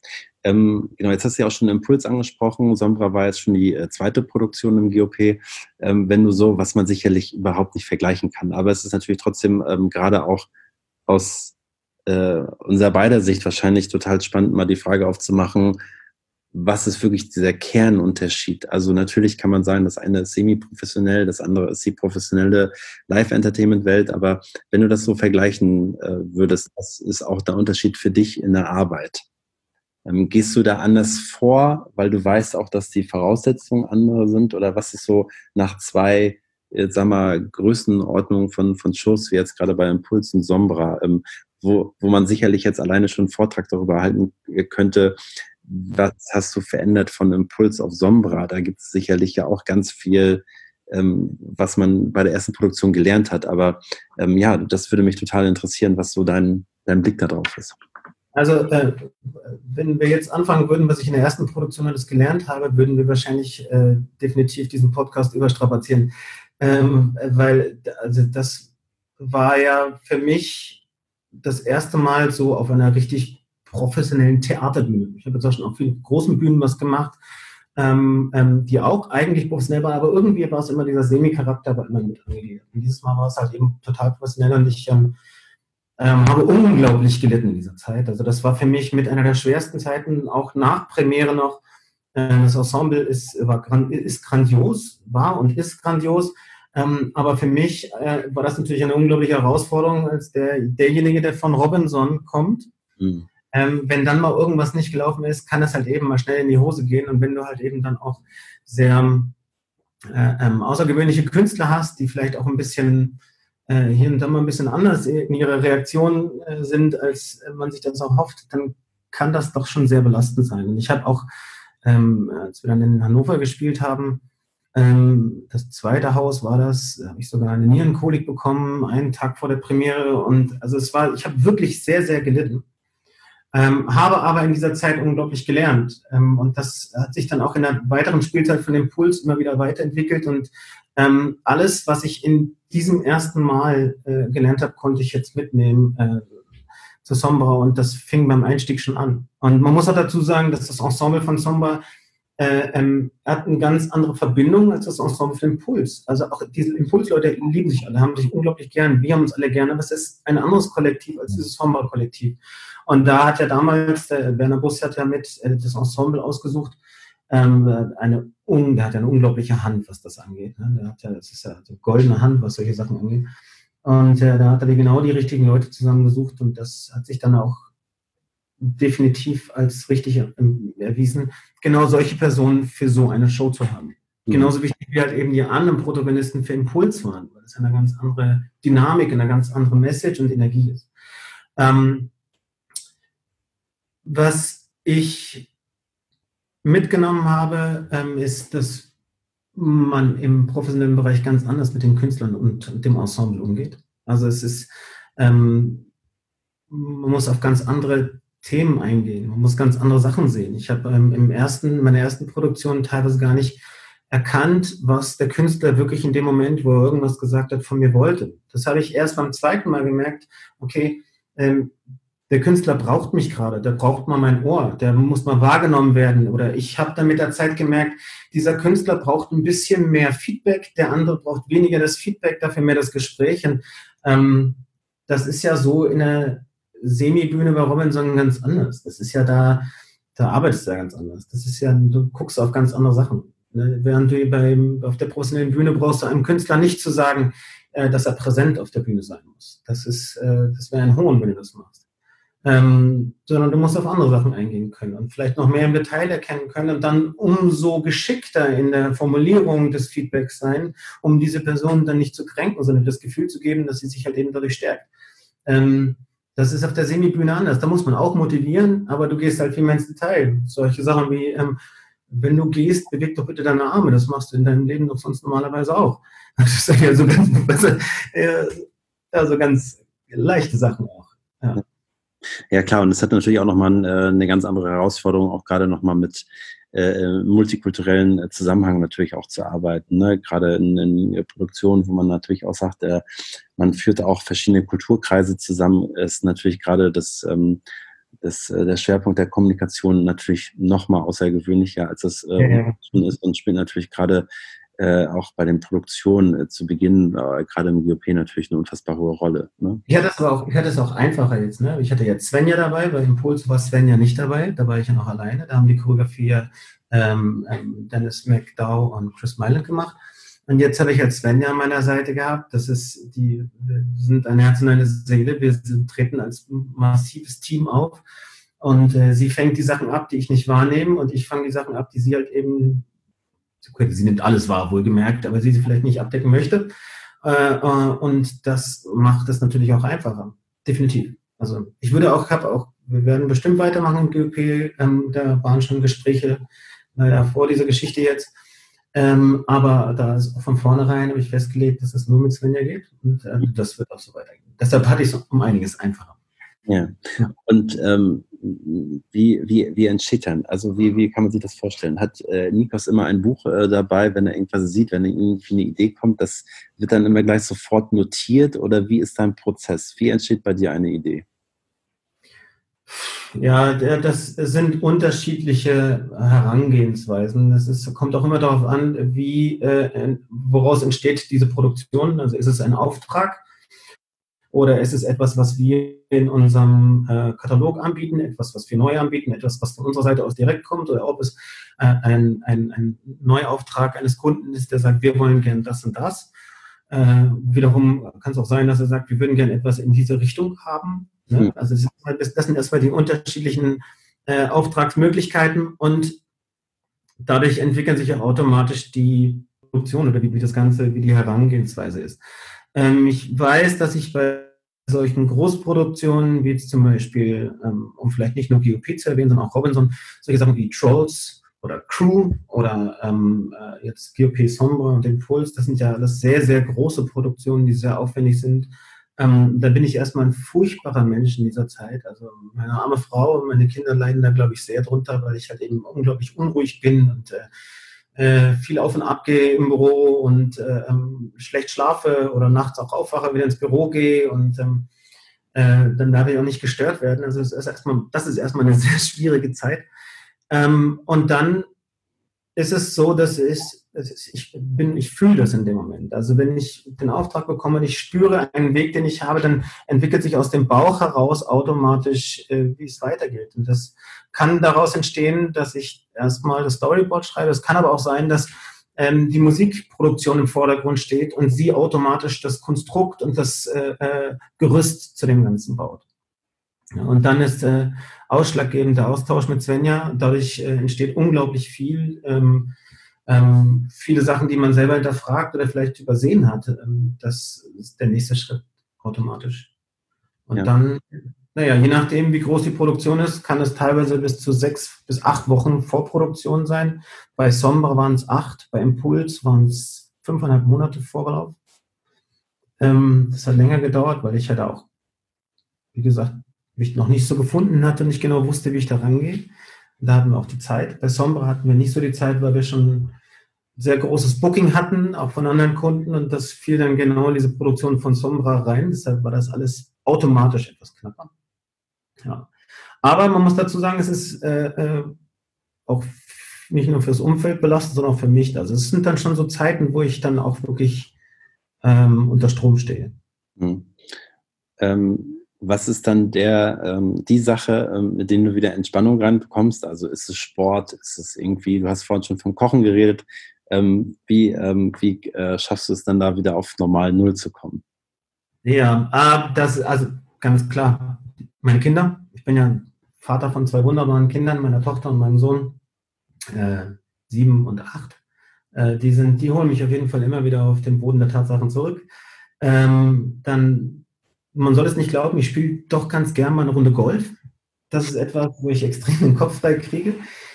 Genau, jetzt hast du ja auch schon Impuls angesprochen. Sombra war jetzt schon die zweite Produktion im GOP. Wenn du so, was man sicherlich überhaupt nicht vergleichen kann. Aber es ist natürlich trotzdem gerade auch aus unserer beider Sicht wahrscheinlich total spannend, mal die Frage aufzumachen, was ist wirklich dieser Kernunterschied? Also natürlich kann man sagen, das eine ist semi-professionell, das andere ist die professionelle Live-Entertainment-Welt. Aber wenn du das so vergleichen würdest, was ist auch der Unterschied für dich in der Arbeit? Gehst du da anders vor, weil du weißt auch, dass die Voraussetzungen andere sind? Oder was ist so nach zwei, sag mal, Größenordnungen von Shows, wie jetzt gerade bei Impuls und Sombra, wo man sicherlich jetzt alleine schon einen Vortrag darüber halten könnte, was hast du verändert von Impuls auf Sombra? Da gibt es sicherlich ja auch ganz viel, was man bei der ersten Produktion gelernt hat. Aber ja, das würde mich total interessieren, was so dein Blick da drauf ist. Also, wenn wir jetzt anfangen würden, was ich in der ersten Produktion alles gelernt habe, würden wir wahrscheinlich definitiv diesen Podcast überstrapazieren. Weil also das war ja für mich das erste Mal so auf einer richtig professionellen Theaterbühne. Ich habe jetzt auch schon auf vielen großen Bühnen was gemacht, die auch eigentlich professionell waren, aber irgendwie war es immer dieser Semi-Charakter, war immer mit angegeben. Und dieses Mal war es halt eben total professionell und ich habe unglaublich gelitten in dieser Zeit. Also das war für mich mit einer der schwersten Zeiten, auch nach Premiere noch. Das Ensemble ist grandios, war und ist grandios, Aber für mich war das natürlich eine unglaubliche Herausforderung, als derjenige, der von Robinson kommt. Mhm. Wenn dann mal irgendwas nicht gelaufen ist, kann es halt eben mal schnell in die Hose gehen. Und wenn du halt eben dann auch sehr außergewöhnliche Künstler hast, die vielleicht auch ein bisschen hier und da mal ein bisschen anders in ihrer Reaktion sind, als man sich das auch hofft, dann kann das doch schon sehr belastend sein. Und ich habe auch, als wir dann in Hannover gespielt haben, das zweite Haus war das, da habe ich sogar eine Nierenkolik bekommen, einen Tag vor der Premiere. Und also ich habe wirklich sehr, sehr gelitten. Habe aber in dieser Zeit unglaublich gelernt. Und das hat sich dann auch in der weiteren Spielzeit von Impuls immer wieder weiterentwickelt. Und alles, was ich in diesem ersten Mal gelernt habe, konnte ich jetzt mitnehmen zu Sombra. Und das fing beim Einstieg schon an. Und man muss auch dazu sagen, dass das Ensemble von Sombra hat eine ganz andere Verbindung als das Ensemble von Impuls. Also auch diese Impulsleute lieben sich alle, haben sich unglaublich gern. Wir haben uns alle gerne, aber es ist ein anderes Kollektiv als dieses Sombra-Kollektiv. Und da hat ja damals, der Werner Bus hat ja mit das Ensemble ausgesucht, der hat eine unglaubliche Hand, was das angeht. Ne? Das ist ja eine goldene Hand, was solche Sachen angeht. Und da hat er genau die richtigen Leute zusammengesucht und das hat sich dann auch definitiv als richtig erwiesen, genau solche Personen für so eine Show zu haben. Mhm. Genauso wichtig wie halt eben die anderen Protagonisten für Impuls waren, weil es eine ganz andere Dynamik, eine ganz andere Message und Energie ist. Was ich mitgenommen habe, ist, dass man im professionellen Bereich ganz anders mit den Künstlern und dem Ensemble umgeht. Also es ist, man muss auf ganz andere Themen eingehen, man muss ganz andere Sachen sehen. Ich habe in meiner ersten Produktion teilweise gar nicht erkannt, was der Künstler wirklich in dem Moment, wo er irgendwas gesagt hat, von mir wollte. Das habe ich erst beim zweiten Mal gemerkt, okay, der Künstler braucht mich gerade, der braucht mal mein Ohr, der muss mal wahrgenommen werden. Oder ich habe dann mit der Zeit gemerkt, dieser Künstler braucht ein bisschen mehr Feedback, der andere braucht weniger das Feedback, dafür mehr das Gespräch. Und das ist ja so in der Semi-Bühne bei Robinson ganz anders. Das ist ja da arbeitest du ja ganz anders. Das ist ja, du guckst auf ganz andere Sachen. Ne? Während du auf der professionellen Bühne brauchst du einem Künstler nicht zu sagen, dass er präsent auf der Bühne sein muss. Das wäre ein Hohn, wenn du das machst. Sondern du musst auf andere Sachen eingehen können und vielleicht noch mehr im Detail erkennen können und dann umso geschickter in der Formulierung des Feedbacks sein, um diese Person dann nicht zu kränken, sondern das Gefühl zu geben, dass sie sich halt eben dadurch stärkt. Das ist auf der Semibühne anders. Da muss man auch motivieren, aber du gehst halt viel mehr ins Detail. Solche Sachen wie, wenn du gehst, beweg doch bitte deine Arme. Das machst du in deinem Leben doch sonst normalerweise auch. Das ist ja so ganz leichte Sachen auch. Ja. Ja klar, und es hat natürlich auch nochmal eine ganz andere Herausforderung, auch gerade nochmal mit multikulturellen Zusammenhang natürlich auch zu arbeiten. Ne? Gerade in Produktionen, wo man natürlich auch sagt, man führt auch verschiedene Kulturkreise zusammen, ist natürlich gerade der Schwerpunkt der Kommunikation natürlich nochmal außergewöhnlicher, als das schon ist, und spielt natürlich gerade auch bei den Produktionen zu Beginn, gerade im GOP natürlich eine unfassbar hohe Rolle. Ne? Ich hatte es auch einfacher jetzt. Ne? Ich hatte jetzt Svenja dabei, bei Impuls war Svenja nicht dabei, da war ich ja noch alleine. Da haben die Choreografie Dennis McDowell und Chris Myland gemacht. Und jetzt habe ich halt Svenja an meiner Seite gehabt. Wir sind ein Herz und eine Seele. Wir treten als massives Team auf. Und sie fängt die Sachen ab, die ich nicht wahrnehme. Und ich fange die Sachen ab, die sie halt eben, sie nimmt alles wahr, wohlgemerkt, aber sie vielleicht nicht abdecken möchte. Und das macht es natürlich auch einfacher. Definitiv. Also wir werden bestimmt weitermachen im GOP. Da waren schon Gespräche vor dieser Geschichte jetzt. Aber da ist von vornherein, habe ich festgelegt, dass es nur mit Svenja geht. Und das wird auch so weitergehen. Deshalb hatte ich es um einiges einfacher. Ja. Und wie entsteht dann? Also wie kann man sich das vorstellen? Hat Nikos immer ein Buch dabei, wenn er irgendwas sieht, wenn irgendwie eine Idee kommt, das wird dann immer gleich sofort notiert, oder wie ist dein Prozess? Wie entsteht bei dir eine Idee? Ja, das sind unterschiedliche Herangehensweisen. Kommt auch immer darauf an, woraus entsteht diese Produktion. Also ist es ein Auftrag? Oder ist es etwas, was wir in unserem Katalog anbieten, etwas, was wir neu anbieten, etwas, was von unserer Seite aus direkt kommt, oder ob es ein Neuauftrag eines Kunden ist, der sagt, wir wollen gerne das und das. Wiederum kann es auch sein, dass er sagt, wir würden gerne etwas in diese Richtung haben. Ne? Also das sind erstmal die unterschiedlichen Auftragsmöglichkeiten und dadurch entwickeln sich ja automatisch die Produktion oder wie die Herangehensweise ist. Ich weiß, dass ich bei solchen Großproduktionen, wie jetzt zum Beispiel, um vielleicht nicht nur GOP zu erwähnen, sondern auch Robinson, solche Sachen wie Trolls oder Crew oder jetzt GOP Sombra und Impuls, das sind ja alles sehr, sehr große Produktionen, die sehr aufwendig sind. Da bin ich erstmal ein furchtbarer Mensch in dieser Zeit. Also meine arme Frau und meine Kinder leiden da, glaube ich, sehr drunter, weil ich halt eben unglaublich unruhig bin und viel auf und ab gehe im Büro und schlecht schlafe oder nachts auch aufwache, wieder ins Büro gehe und dann darf ich auch nicht gestört werden. Also das ist erstmal eine sehr schwierige Zeit. Und dann ist es so, dass ich fühle das in dem Moment. Also wenn ich den Auftrag bekomme und ich spüre einen Weg, den ich habe, dann entwickelt sich aus dem Bauch heraus automatisch, wie es weitergeht. Und das kann daraus entstehen, dass ich erstmal das Storyboard schreibe. Es kann aber auch sein, dass die Musikproduktion im Vordergrund steht und sie automatisch das Konstrukt und das Gerüst zu dem Ganzen baut. Ja, und dann ist ausschlaggebend der Austausch mit Svenja. Dadurch entsteht unglaublich viel. Viele Sachen, die man selber hinterfragt oder vielleicht übersehen hat. Das ist der nächste Schritt automatisch. Und dann, je nachdem, wie groß die Produktion ist, kann es teilweise bis zu 6 bis 8 Wochen Vorproduktion sein. Bei Sombra waren es 8, bei Impuls waren es 5,5 Monate Vorlauf. Das hat länger gedauert, weil ich halt auch, wie gesagt, mich noch nicht so gefunden hatte und nicht genau wusste, wie ich da rangehe. Da hatten wir auch die Zeit. Bei Sombra hatten wir nicht so die Zeit, weil wir schon sehr großes Booking hatten, auch von anderen Kunden, und das fiel dann genau in diese Produktion von Sombra rein. Deshalb war das alles automatisch etwas knapper. Ja. Aber man muss dazu sagen, es ist auch nicht nur fürs Umfeld belastend, sondern auch für mich. Also es sind dann schon so Zeiten, wo ich dann auch wirklich unter Strom stehe. Was ist dann die Sache, mit denen du wieder Entspannung reinbekommst? Also ist es Sport? Ist es irgendwie, du hast vorhin schon vom Kochen geredet. Wie schaffst du es dann da wieder auf normal Null zu kommen? Ja, also ganz klar, meine Kinder. Ich bin ja Vater von 2 wunderbaren Kindern, meiner Tochter und meinem Sohn, 7 und 8. Die holen mich auf jeden Fall immer wieder auf den Boden der Tatsachen zurück. Dann, man soll es nicht glauben, ich spiele doch ganz gern mal eine Runde Golf. Das ist etwas, wo ich extrem den Kopf frei kriege.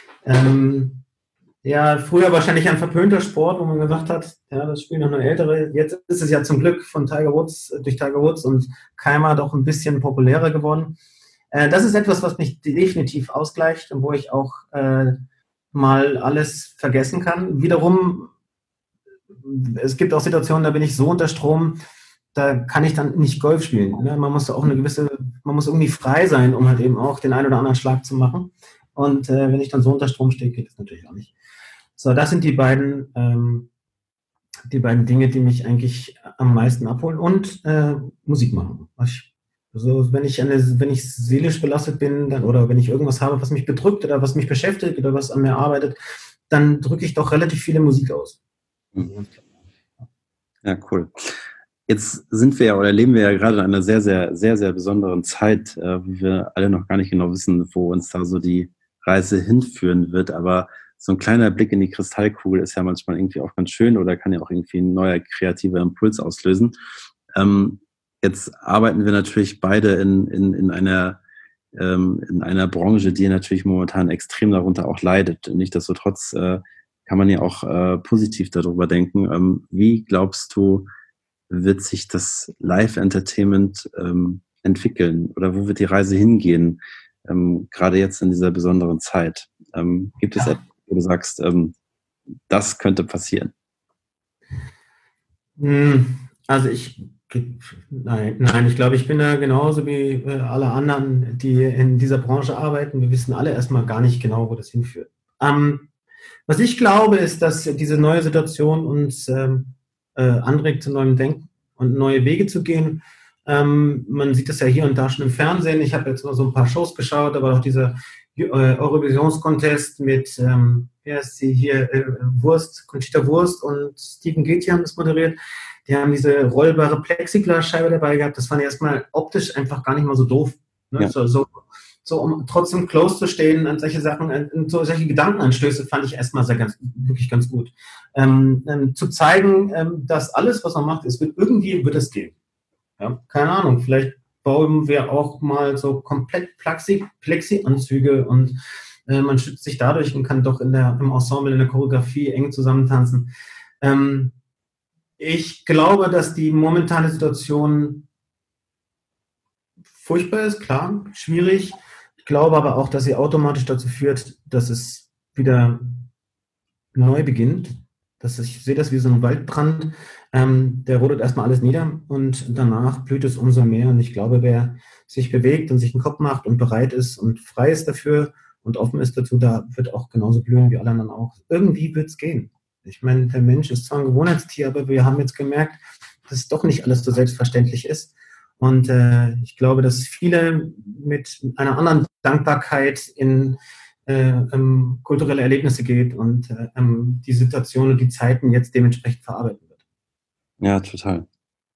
Früher wahrscheinlich ein verpönter Sport, wo man gesagt hat, ja, das spielen noch nur Ältere. Jetzt ist es ja zum Glück durch Tiger Woods und Keimer doch ein bisschen populärer geworden. Das ist etwas, was mich definitiv ausgleicht und wo ich auch mal alles vergessen kann. Wiederum, es gibt auch Situationen, da bin ich so unter Strom, da kann ich dann nicht Golf spielen. Ne? Man muss irgendwie frei sein, um halt eben auch den einen oder anderen Schlag zu machen. Und wenn ich dann so unter Strom stehe, geht das natürlich auch nicht. So, das sind die beiden Dinge, die mich eigentlich am meisten abholen. Und Musik machen. Wenn ich seelisch belastet bin oder wenn ich irgendwas habe, was mich bedrückt oder was mich beschäftigt oder was an mir arbeitet, dann drücke ich doch relativ viele Musik aus. Ja, cool. Jetzt leben wir ja gerade in einer sehr, sehr, sehr, sehr besonderen Zeit, wo wir alle noch gar nicht genau wissen, wo uns da so die Reise hinführen wird. Aber so ein kleiner Blick in die Kristallkugel ist ja manchmal irgendwie auch ganz schön oder kann ja auch irgendwie ein neuer kreativer Impuls auslösen. Jetzt arbeiten wir natürlich beide in einer Branche, die natürlich momentan extrem darunter auch leidet. Nichtsdestotrotz kann man ja auch positiv darüber denken. Wie glaubst du, wird sich das Live-Entertainment entwickeln? Oder wo wird die Reise hingehen? Gerade jetzt in dieser besonderen Zeit. Gibt es etwas, wo du sagst, das könnte passieren? Also nein, ich glaube, ich bin da genauso wie alle anderen, die in dieser Branche arbeiten. Wir wissen alle erstmal gar nicht genau, wo das hinführt. Was ich glaube, ist, dass diese neue Situation uns anregt zu neuem Denken und neue Wege zu gehen. Man sieht das ja hier und da schon im Fernsehen. Ich habe jetzt mal so ein paar Shows geschaut, aber auch diese Eurovisions-Contest mit, wer ist sie hier, Conchita Wurst und Steven Gätjen haben das moderiert. Die haben diese rollbare Plexiglasscheibe dabei gehabt. Das fand ich erstmal optisch einfach gar nicht mal so doof. Ne? Ja. So, um trotzdem close zu stehen an solche Sachen, solche Gedankenanstöße fand ich erstmal wirklich ganz gut. Zu zeigen, dass alles, was man macht, wird es gehen. Ja? Keine Ahnung, vielleicht bauen wir auch mal so komplett Plexi-Anzüge und man schützt sich dadurch und kann doch im Ensemble, in der Choreografie eng zusammentanzen. Ich glaube, dass die momentane Situation furchtbar ist, klar, schwierig. Ich glaube aber auch, dass sie automatisch dazu führt, dass es wieder neu beginnt. Ich sehe das wie so ein Waldbrand. Der rodet erstmal alles nieder und danach blüht es umso mehr. Und ich glaube, wer sich bewegt und sich einen Kopf macht und bereit ist und frei ist dafür und offen ist dazu, da wird auch genauso blühen wie alle anderen auch. Irgendwie wird es gehen. Ich meine, der Mensch ist zwar ein Gewohnheitstier, aber wir haben jetzt gemerkt, dass es doch nicht alles so selbstverständlich ist. Und ich glaube, dass viele mit einer anderen Dankbarkeit in kulturelle Erlebnisse geht und die Situation und die Zeiten jetzt dementsprechend verarbeiten wird. Ja, total.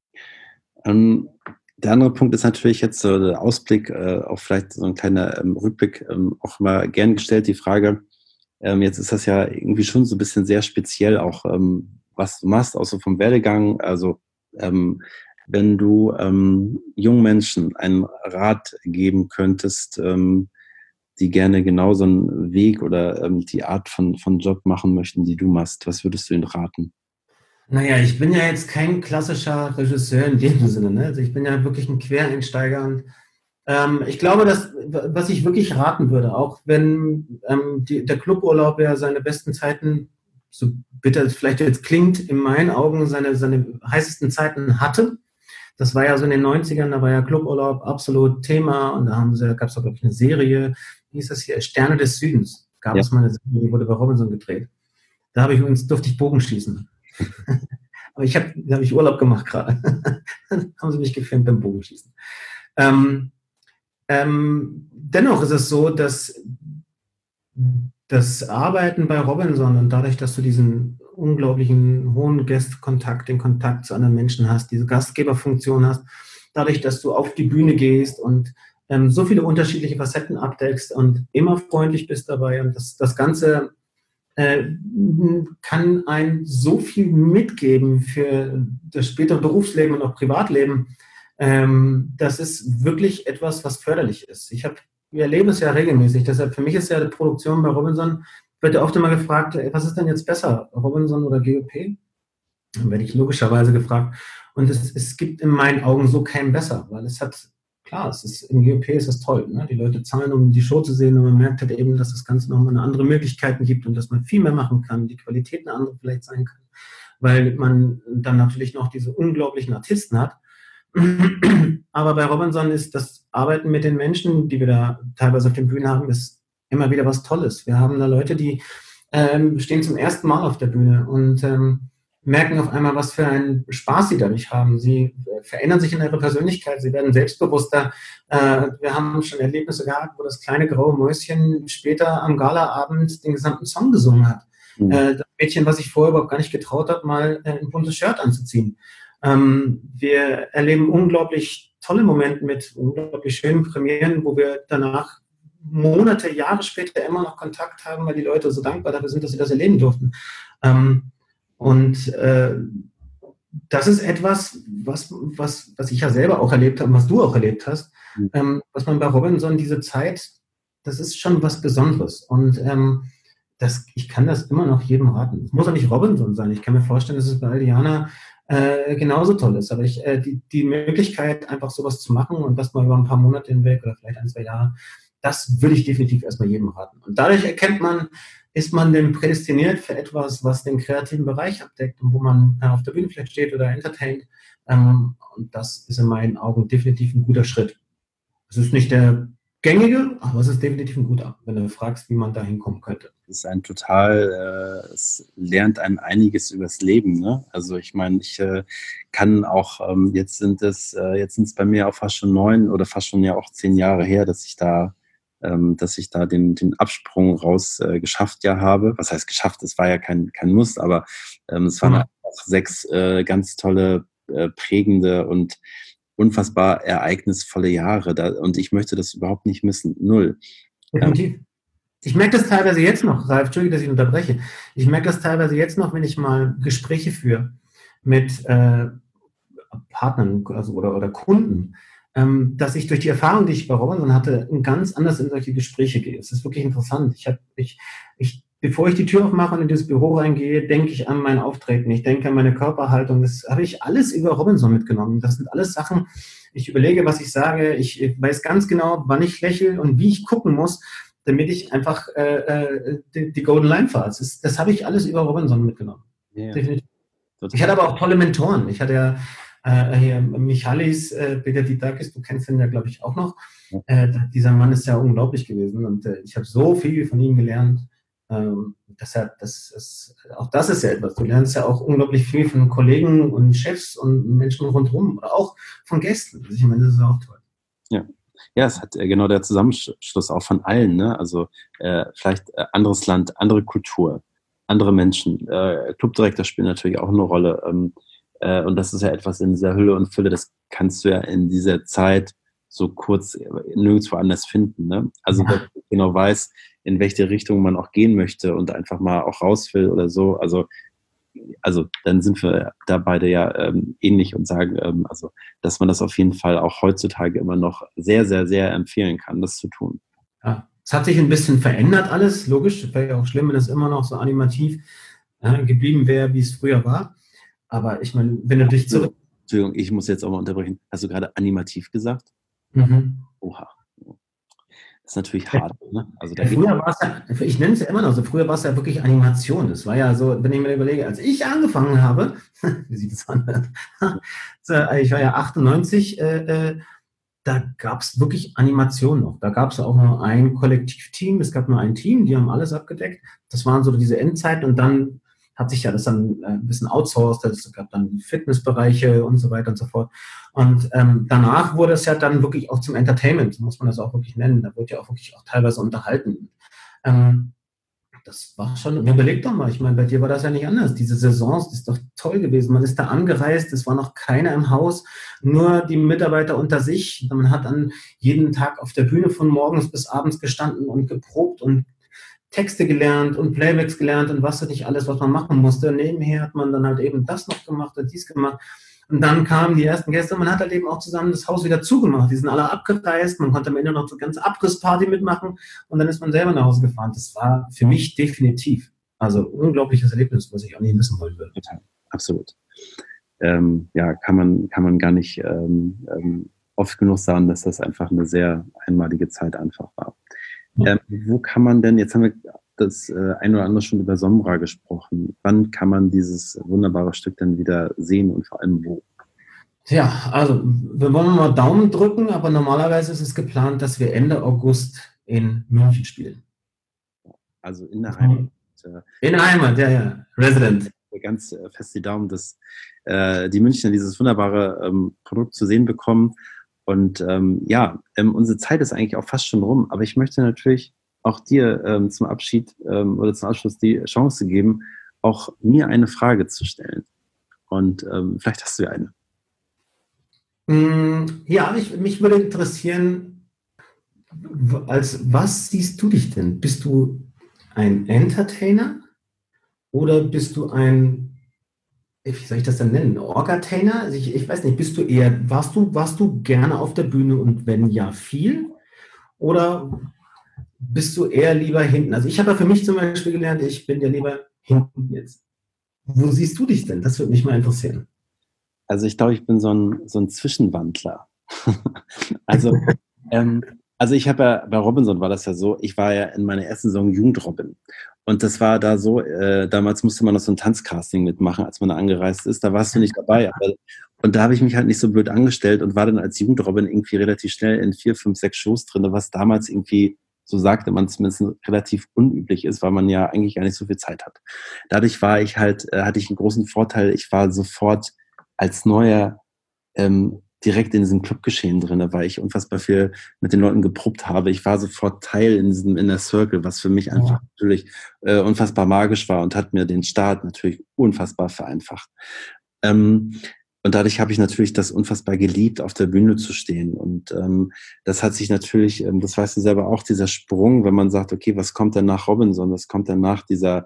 Der andere Punkt ist natürlich jetzt so der Ausblick, auch vielleicht so ein kleiner Rückblick, auch mal gern gestellt, die Frage, jetzt ist das ja irgendwie schon so ein bisschen sehr speziell auch, was du machst, auch so vom Werdegang, also wenn du jungen Menschen einen Rat geben könntest, die gerne genau so einen Weg oder die Art von Job machen möchten, die du machst, was würdest du ihnen raten? Naja, ich bin ja jetzt kein klassischer Regisseur in dem Sinne. Ne? Also ich bin ja wirklich ein Quereinsteiger. Und, ich glaube, was ich wirklich raten würde, auch wenn der Cluburlaub ja seine besten Zeiten, so bitter es vielleicht jetzt klingt, in meinen Augen seine heißesten Zeiten hatte. Das war ja so in den 90ern, da war ja Cluburlaub absolut Thema und da gab es auch, glaube ich, eine Serie, wie hieß das hier, Sterne des Südens. Gab es mal eine Serie, die wurde bei Robinson gedreht. Durfte ich Bogenschießen. Aber da habe ich Urlaub gemacht gerade. Haben sie mich gefilmt beim Bogenschießen. Dennoch ist es so, dass das Arbeiten bei Robinson und dadurch, dass du diesen unglaublichen hohen Gastkontakt, den Kontakt zu anderen Menschen hast, diese Gastgeberfunktion hast, dadurch, dass du auf die Bühne gehst und so viele unterschiedliche Facetten abdeckst und immer freundlich bist dabei und das Ganze kann ein so viel mitgeben für das spätere Berufsleben und auch Privatleben. Das ist wirklich etwas, was förderlich ist. Wir erleben es ja regelmäßig. Deshalb für mich ist ja die Produktion bei Robinson, wird ja oft immer gefragt, was ist denn jetzt besser, Robinson oder GOP? Dann werde ich logischerweise gefragt. Und es gibt in meinen Augen so kein besser, weil im GOP ist es toll. Ne? Die Leute zahlen, um die Show zu sehen und man merkt halt eben, dass das Ganze nochmal eine andere Möglichkeiten gibt und dass man viel mehr machen kann, die Qualität eine andere vielleicht sein kann, weil man dann natürlich noch diese unglaublichen Artisten hat. Aber bei Robinson ist das Arbeiten mit den Menschen, die wir da teilweise auf den Bühnen haben, ist immer wieder was Tolles. Wir haben da Leute, die stehen zum ersten Mal auf der Bühne und merken auf einmal, was für einen Spaß sie dadurch haben. Sie verändern sich in ihrer Persönlichkeit, sie werden selbstbewusster. Wir haben schon Erlebnisse gehabt, wo das kleine graue Mäuschen später am Galaabend den gesamten Song gesungen hat. Das Mädchen, was sich vorher überhaupt gar nicht getraut hat, mal ein buntes Shirt anzuziehen. Wir erleben unglaublich tolle Momente mit unglaublich schönen Premieren, wo wir danach Monate, Jahre später immer noch Kontakt haben, weil die Leute so dankbar dafür sind, dass sie das erleben durften. Das ist etwas, was ich ja selber auch erlebt habe, was du auch erlebt hast, was man bei Robinson diese Zeit, das ist schon was Besonderes. Und ich kann das immer noch jedem raten. Es muss auch nicht Robinson sein. Ich kann mir vorstellen, dass es bei Aldiana genauso toll ist. Aber die Möglichkeit, einfach sowas zu machen und das mal über ein paar Monate hinweg oder vielleicht 1, 2 Jahre, das würde ich definitiv erstmal jedem raten. Und dadurch ist man denn prädestiniert für etwas, was den kreativen Bereich abdeckt und wo man auf der Bühne vielleicht steht oder entertaint. Und das ist in meinen Augen definitiv ein guter Schritt. Es ist nicht der gängige, aber es ist definitiv ein guter, wenn du fragst, wie man da hinkommen könnte. Es ist es lernt einem einiges übers Leben, ne? Also ich meine, ich kann auch, jetzt sind es bei mir auch fast schon 9 oder fast schon ja auch 10 Jahre her, dass ich da dass ich da den Absprung raus geschafft habe. Was heißt geschafft? Es war ja kein Muss, aber es waren einfach 6 ganz tolle, prägende und unfassbar ereignisvolle Jahre. Und ich möchte das überhaupt nicht missen. Null. Definitiv. Ich merke das teilweise jetzt noch, Ralf, Entschuldige, dass ich unterbreche. Ich merke das teilweise jetzt noch, wenn ich mal Gespräche führe mit Partnern oder Kunden, dass ich durch die Erfahrung, die ich bei Robinson hatte, ganz anders in solche Gespräche gehe. Es ist wirklich interessant. Bevor ich die Tür aufmache und in dieses Büro reingehe, denke ich an mein Auftreten. Ich denke an meine Körperhaltung. Das habe ich alles über Robinson mitgenommen. Das sind alles Sachen, ich überlege, was ich sage. Ich weiß ganz genau, wann ich lächle und wie ich gucken muss, damit ich einfach die Golden Line fahre. Das habe ich alles über Robinson mitgenommen. Yeah. Definitiv. Ich hatte aber auch tolle Mentoren. Ich hatte ja hier Michalis Peterdidakis, du kennst ihn ja, glaube ich, auch noch. Dieser Mann ist ja unglaublich gewesen und ich habe so viel von ihm gelernt. Deshalb, auch das ist ja etwas. Du lernst ja auch unglaublich viel von Kollegen und Chefs und Menschen rundherum oder auch von Gästen. Also ich meine, das ist auch toll. Ja, es hat genau der Zusammenschluss auch von allen, ne? Also vielleicht anderes Land, andere Kultur, andere Menschen. Clubdirektor spielen natürlich auch eine Rolle. Und das ist ja etwas in dieser Hülle und Fülle, das kannst du ja in dieser Zeit so kurz nirgendwo anders finden. Ne? Also wenn du genau weiß, in welche Richtung man auch gehen möchte und einfach mal auch raus will oder so. Also dann sind wir da beide ja ähnlich und sagen, also dass man das auf jeden Fall auch heutzutage immer noch sehr, sehr, sehr empfehlen kann, das zu tun. Ja, es hat sich ein bisschen verändert alles, logisch. Wäre ja auch schlimm, wenn es immer noch so animativ geblieben wäre, wie es früher war. Aber ich meine, wenn du dich zurück... Entschuldigung, ich muss jetzt auch mal unterbrechen. Hast du gerade animativ gesagt? Oha. Das ist natürlich hart. Ne? Also früher war es ja, ich nenne es ja immer noch so, früher war es ja wirklich Animation. Es war ja so, wenn ich mir überlege, als ich angefangen habe, wie sieht es an? Ich war ja 98, da gab es wirklich Animation noch. Da gab es auch nur ein Kollektivteam, es gab nur ein Team, die haben alles abgedeckt. Das waren so diese Endzeiten und dann hat sich ja das dann ein bisschen outsourced, es gab dann Fitnessbereiche und so weiter und so fort. Und danach wurde es ja dann wirklich auch zum Entertainment, so muss man das auch wirklich nennen. Da wurde ja auch wirklich auch teilweise unterhalten. Das war schon, überleg doch mal, ich meine, bei dir war das ja nicht anders. Diese Saisons, das ist doch toll gewesen. Man ist da angereist, es war noch keiner im Haus, nur die Mitarbeiter unter sich. Man hat dann jeden Tag auf der Bühne von morgens bis abends gestanden und geprobt und Texte gelernt und Playbacks gelernt und was nicht alles, was man machen musste. Nebenher hat man dann halt eben das noch gemacht und dies gemacht. Und dann kamen die ersten Gäste und man hat halt eben auch zusammen das Haus wieder zugemacht. Die sind alle abgereist, man konnte am Ende noch so eine ganze Abrissparty mitmachen und dann ist man selber nach Hause gefahren. Das war für mich definitiv, also ein unglaubliches Erlebnis, was ich auch nicht missen wollen würde. Absolut. Ja, kann man gar nicht oft genug sagen, dass das einfach eine sehr einmalige Zeit einfach war. Wo kann man denn, jetzt haben wir das ein oder andere schon über Sombra gesprochen, wann kann man dieses wunderbare Stück dann wieder sehen und vor allem wo? Tja, also wir wollen mal Daumen drücken, aber normalerweise ist es geplant, dass wir Ende August in München spielen. Also in der Heimat. In der Heimat, ja. Resident. Ganz fest die Daumen, dass die Münchner dieses wunderbare Produkt zu sehen bekommen. Und unsere Zeit ist eigentlich auch fast schon rum, aber ich möchte natürlich auch dir zum Abschied oder zum Abschluss die Chance geben, auch mir eine Frage zu stellen. Und vielleicht hast du ja eine. Ja, mich würde interessieren, als was siehst du dich denn? Bist du ein Entertainer oder bist du ein, wie soll ich das denn nennen, Orgatainer? Also ich weiß nicht, warst du gerne auf der Bühne und wenn ja, viel? Oder bist du eher lieber hinten? Also ich habe ja für mich zum Beispiel gelernt, ich bin ja lieber hinten jetzt. Wo siehst du dich denn? Das würde mich mal interessieren. Also ich glaube, ich bin so ein Zwischenwandler. Also ich habe ja, bei Robinson war das ja so, ich war ja in meiner ersten Saison Jugendrobin. Und das war da so, damals musste man noch so ein Tanzcasting mitmachen, als man da angereist ist. Da warst du nicht dabei. Und da habe ich mich halt nicht so blöd angestellt und war dann als Jugendrobin irgendwie relativ schnell in 4, 5, 6 Shows drin, was damals irgendwie, so sagte man zumindest, relativ unüblich ist, weil man ja eigentlich gar nicht so viel Zeit hat. Dadurch war ich halt, hatte ich einen großen Vorteil, ich war sofort als neuer direkt in diesem Clubgeschehen drin, weil ich unfassbar viel mit den Leuten geprobt habe. Ich war sofort Teil in diesem Inner Circle, was für mich einfach natürlich unfassbar magisch war und hat mir den Start natürlich unfassbar vereinfacht. Und dadurch habe ich natürlich das unfassbar geliebt, auf der Bühne zu stehen. Und das hat sich natürlich, das weißt du selber auch, dieser Sprung, wenn man sagt, okay, was kommt denn nach Robinson, was kommt denn nach dieser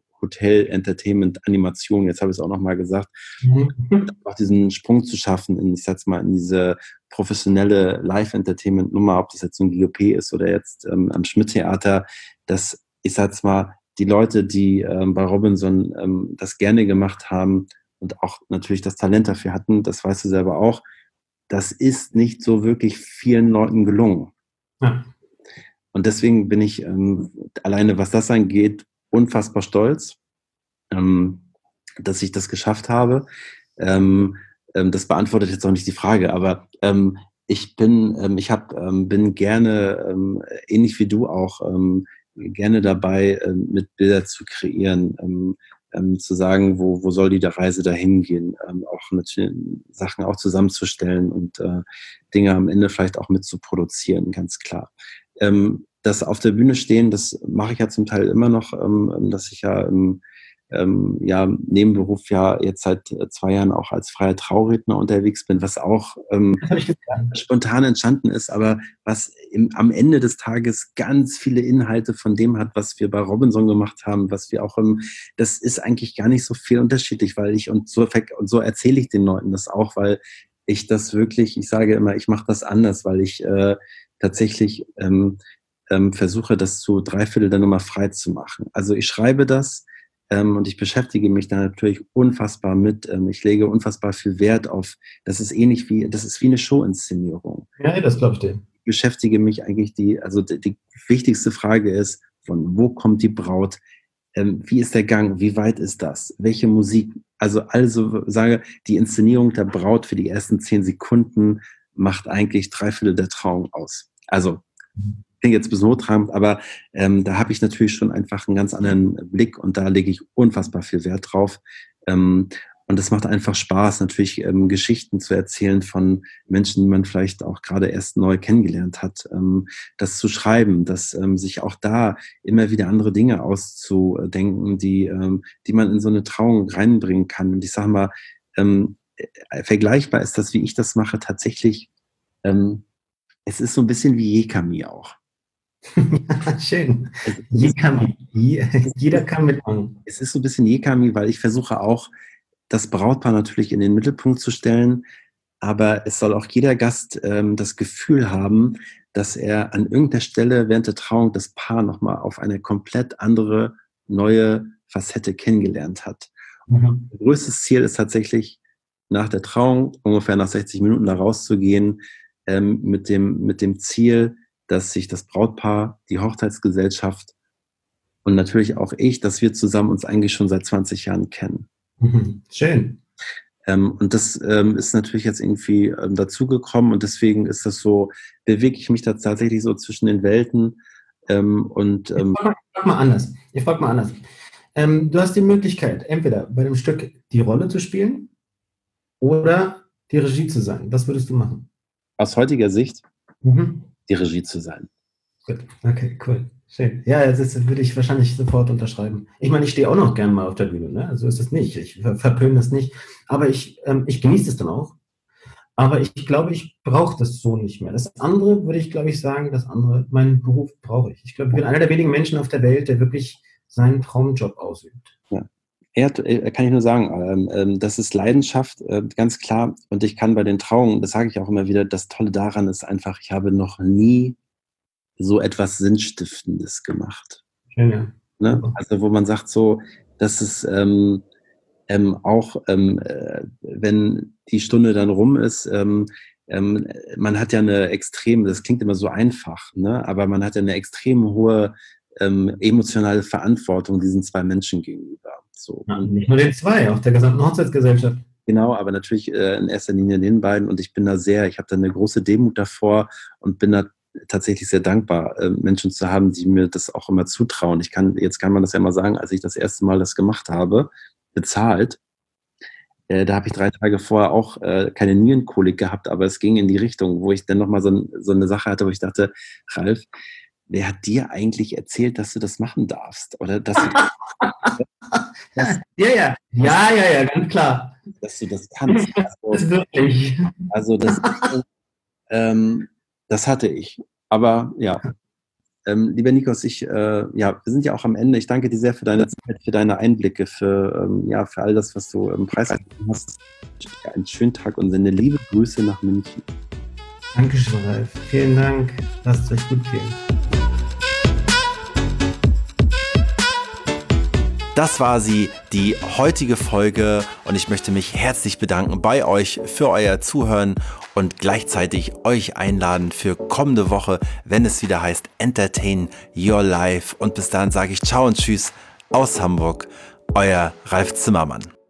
Hotel-Entertainment-Animation, jetzt habe ich es auch nochmal gesagt, auch diesen Sprung zu schaffen in, ich sag's mal, in diese professionelle Live-Entertainment-Nummer, ob das jetzt so ein GOP ist oder jetzt am Schmidt-Theater, dass, ich sag's mal, die Leute, die bei Robinson das gerne gemacht haben und auch natürlich das Talent dafür hatten, das weißt du selber auch, das ist nicht so wirklich vielen Leuten gelungen. Ja. Und deswegen bin ich alleine, was das angeht, unfassbar stolz, dass ich das geschafft habe. Das beantwortet jetzt auch nicht die Frage, aber ich bin gerne, ähnlich wie du auch, gerne dabei, mit Bilder zu kreieren, zu sagen, wo soll die Reise dahin gehen, auch natürlich Sachen auch zusammenzustellen und Dinge am Ende vielleicht auch mit zu produzieren, ganz klar. Das auf der Bühne stehen, das mache ich ja zum Teil immer noch, dass ich ja ja Nebenberuf ja jetzt seit 2 Jahren auch als freier Trauredner unterwegs bin, was auch spontan entstanden ist, aber was am Ende des Tages ganz viele Inhalte von dem hat, was wir bei Robinson gemacht haben, was wir auch das ist eigentlich gar nicht so viel unterschiedlich, weil und so erzähle ich den Leuten das auch, weil ich das wirklich, ich sage immer, ich mache das anders, weil ich tatsächlich versuche, das zu 3/4 der Nummer frei zu machen. Also ich schreibe das und ich beschäftige mich da natürlich unfassbar mit. Ich lege unfassbar viel Wert auf, das ist wie eine Showinszenierung. Ja, das glaube ich dir. Ich beschäftige mich eigentlich, die wichtigste Frage ist, von wo kommt die Braut? Wie ist der Gang? Wie weit ist das? Welche Musik? Also sage, die Inszenierung der Braut für die ersten 10 Sekunden macht eigentlich 3/4 der Trauung aus. Also, klingt jetzt ein bisschen hochtrabend, aber da habe ich natürlich schon einfach einen ganz anderen Blick und da lege ich unfassbar viel Wert drauf. Und es macht einfach Spaß, natürlich Geschichten zu erzählen von Menschen, die man vielleicht auch gerade erst neu kennengelernt hat. Das zu schreiben, sich auch da immer wieder andere Dinge auszudenken, die man in so eine Trauung reinbringen kann. Und ich sage mal, vergleichbar ist das, wie ich das mache, tatsächlich. Es ist so ein bisschen wie Jekami auch. Schön. Jeder kann mitmachen. Es ist so ein bisschen Jekami, weil ich versuche auch, das Brautpaar natürlich in den Mittelpunkt zu stellen, aber es soll auch jeder Gast das Gefühl haben, dass er an irgendeiner Stelle während der Trauung das Paar nochmal auf eine komplett andere, neue Facette kennengelernt hat. Und mein größtes Ziel ist tatsächlich, nach der Trauung, ungefähr nach 60 Minuten da rauszugehen, mit dem Ziel, dass sich das Brautpaar, die Hochzeitsgesellschaft und natürlich auch ich, dass wir zusammen uns eigentlich schon seit 20 Jahren kennen. Schön. Und das ist natürlich jetzt irgendwie dazugekommen und deswegen ist das so, bewege ich mich da tatsächlich so zwischen den Welten. Ich frage mal anders. Du hast die Möglichkeit, entweder bei dem Stück die Rolle zu spielen oder die Regie zu sein. Was würdest du machen? Aus heutiger Sicht die Regie zu sein. Gut, okay, cool. Schön. Ja, das würde ich wahrscheinlich sofort unterschreiben. Ich meine, ich stehe auch noch gerne mal auf der Bühne, ne? Also ist das nicht. Ich verpöne das nicht. Aber ich genieße es dann auch. Aber ich glaube, ich brauche das so nicht mehr. Das andere würde ich, glaube ich, sagen, meinen Beruf brauche ich. Ich glaube, ich bin einer der wenigen Menschen auf der Welt, der wirklich seinen Traumjob ausübt. Ja. Kann ich nur sagen, das ist Leidenschaft, ganz klar. Und ich kann bei den Trauungen, das sage ich auch immer wieder, das Tolle daran ist einfach, ich habe noch nie so etwas Sinnstiftendes gemacht. Schön, ja. Ne? Also wo man sagt so, das ist auch, wenn die Stunde dann rum ist, man hat ja das klingt immer so einfach, ne? Aber man hat ja eine extrem hohe emotionale Verantwortung diesen 2 Menschen gegenüber. So. Ja, nicht nur den 2, auch der gesamten Hochzeitsgesellschaft. Genau, aber natürlich in erster Linie den beiden und ich habe da eine große Demut davor und bin da tatsächlich sehr dankbar, Menschen zu haben, die mir das auch immer zutrauen. Jetzt kann man das ja mal sagen, als ich das erste Mal das gemacht habe, bezahlt, Da habe ich 3 Tage vorher auch keine Nierenkolik gehabt, aber es ging in die Richtung, wo ich dann nochmal so eine Sache hatte, wo ich dachte, Ralf, wer hat dir eigentlich erzählt, dass du das machen darfst? Oder dass du das, Ja, ganz klar. dass du das kannst? Das ist wirklich. Also das hatte ich. Aber ja, lieber Nikos, wir sind ja auch am Ende. Ich danke dir sehr für deine Zeit, für deine Einblicke, für all das, was du preisgegeben hast. Ich wünsche dir einen schönen Tag und sende liebe Grüße nach München. Dankeschön, Ralf. Vielen Dank. Lasst es euch gut gehen. Das war sie, die heutige Folge, und ich möchte mich herzlich bedanken bei euch für euer Zuhören und gleichzeitig euch einladen für kommende Woche, wenn es wieder heißt Entertain Your Life. Und bis dahin sage ich Ciao und Tschüss aus Hamburg, euer Ralf Zimmermann.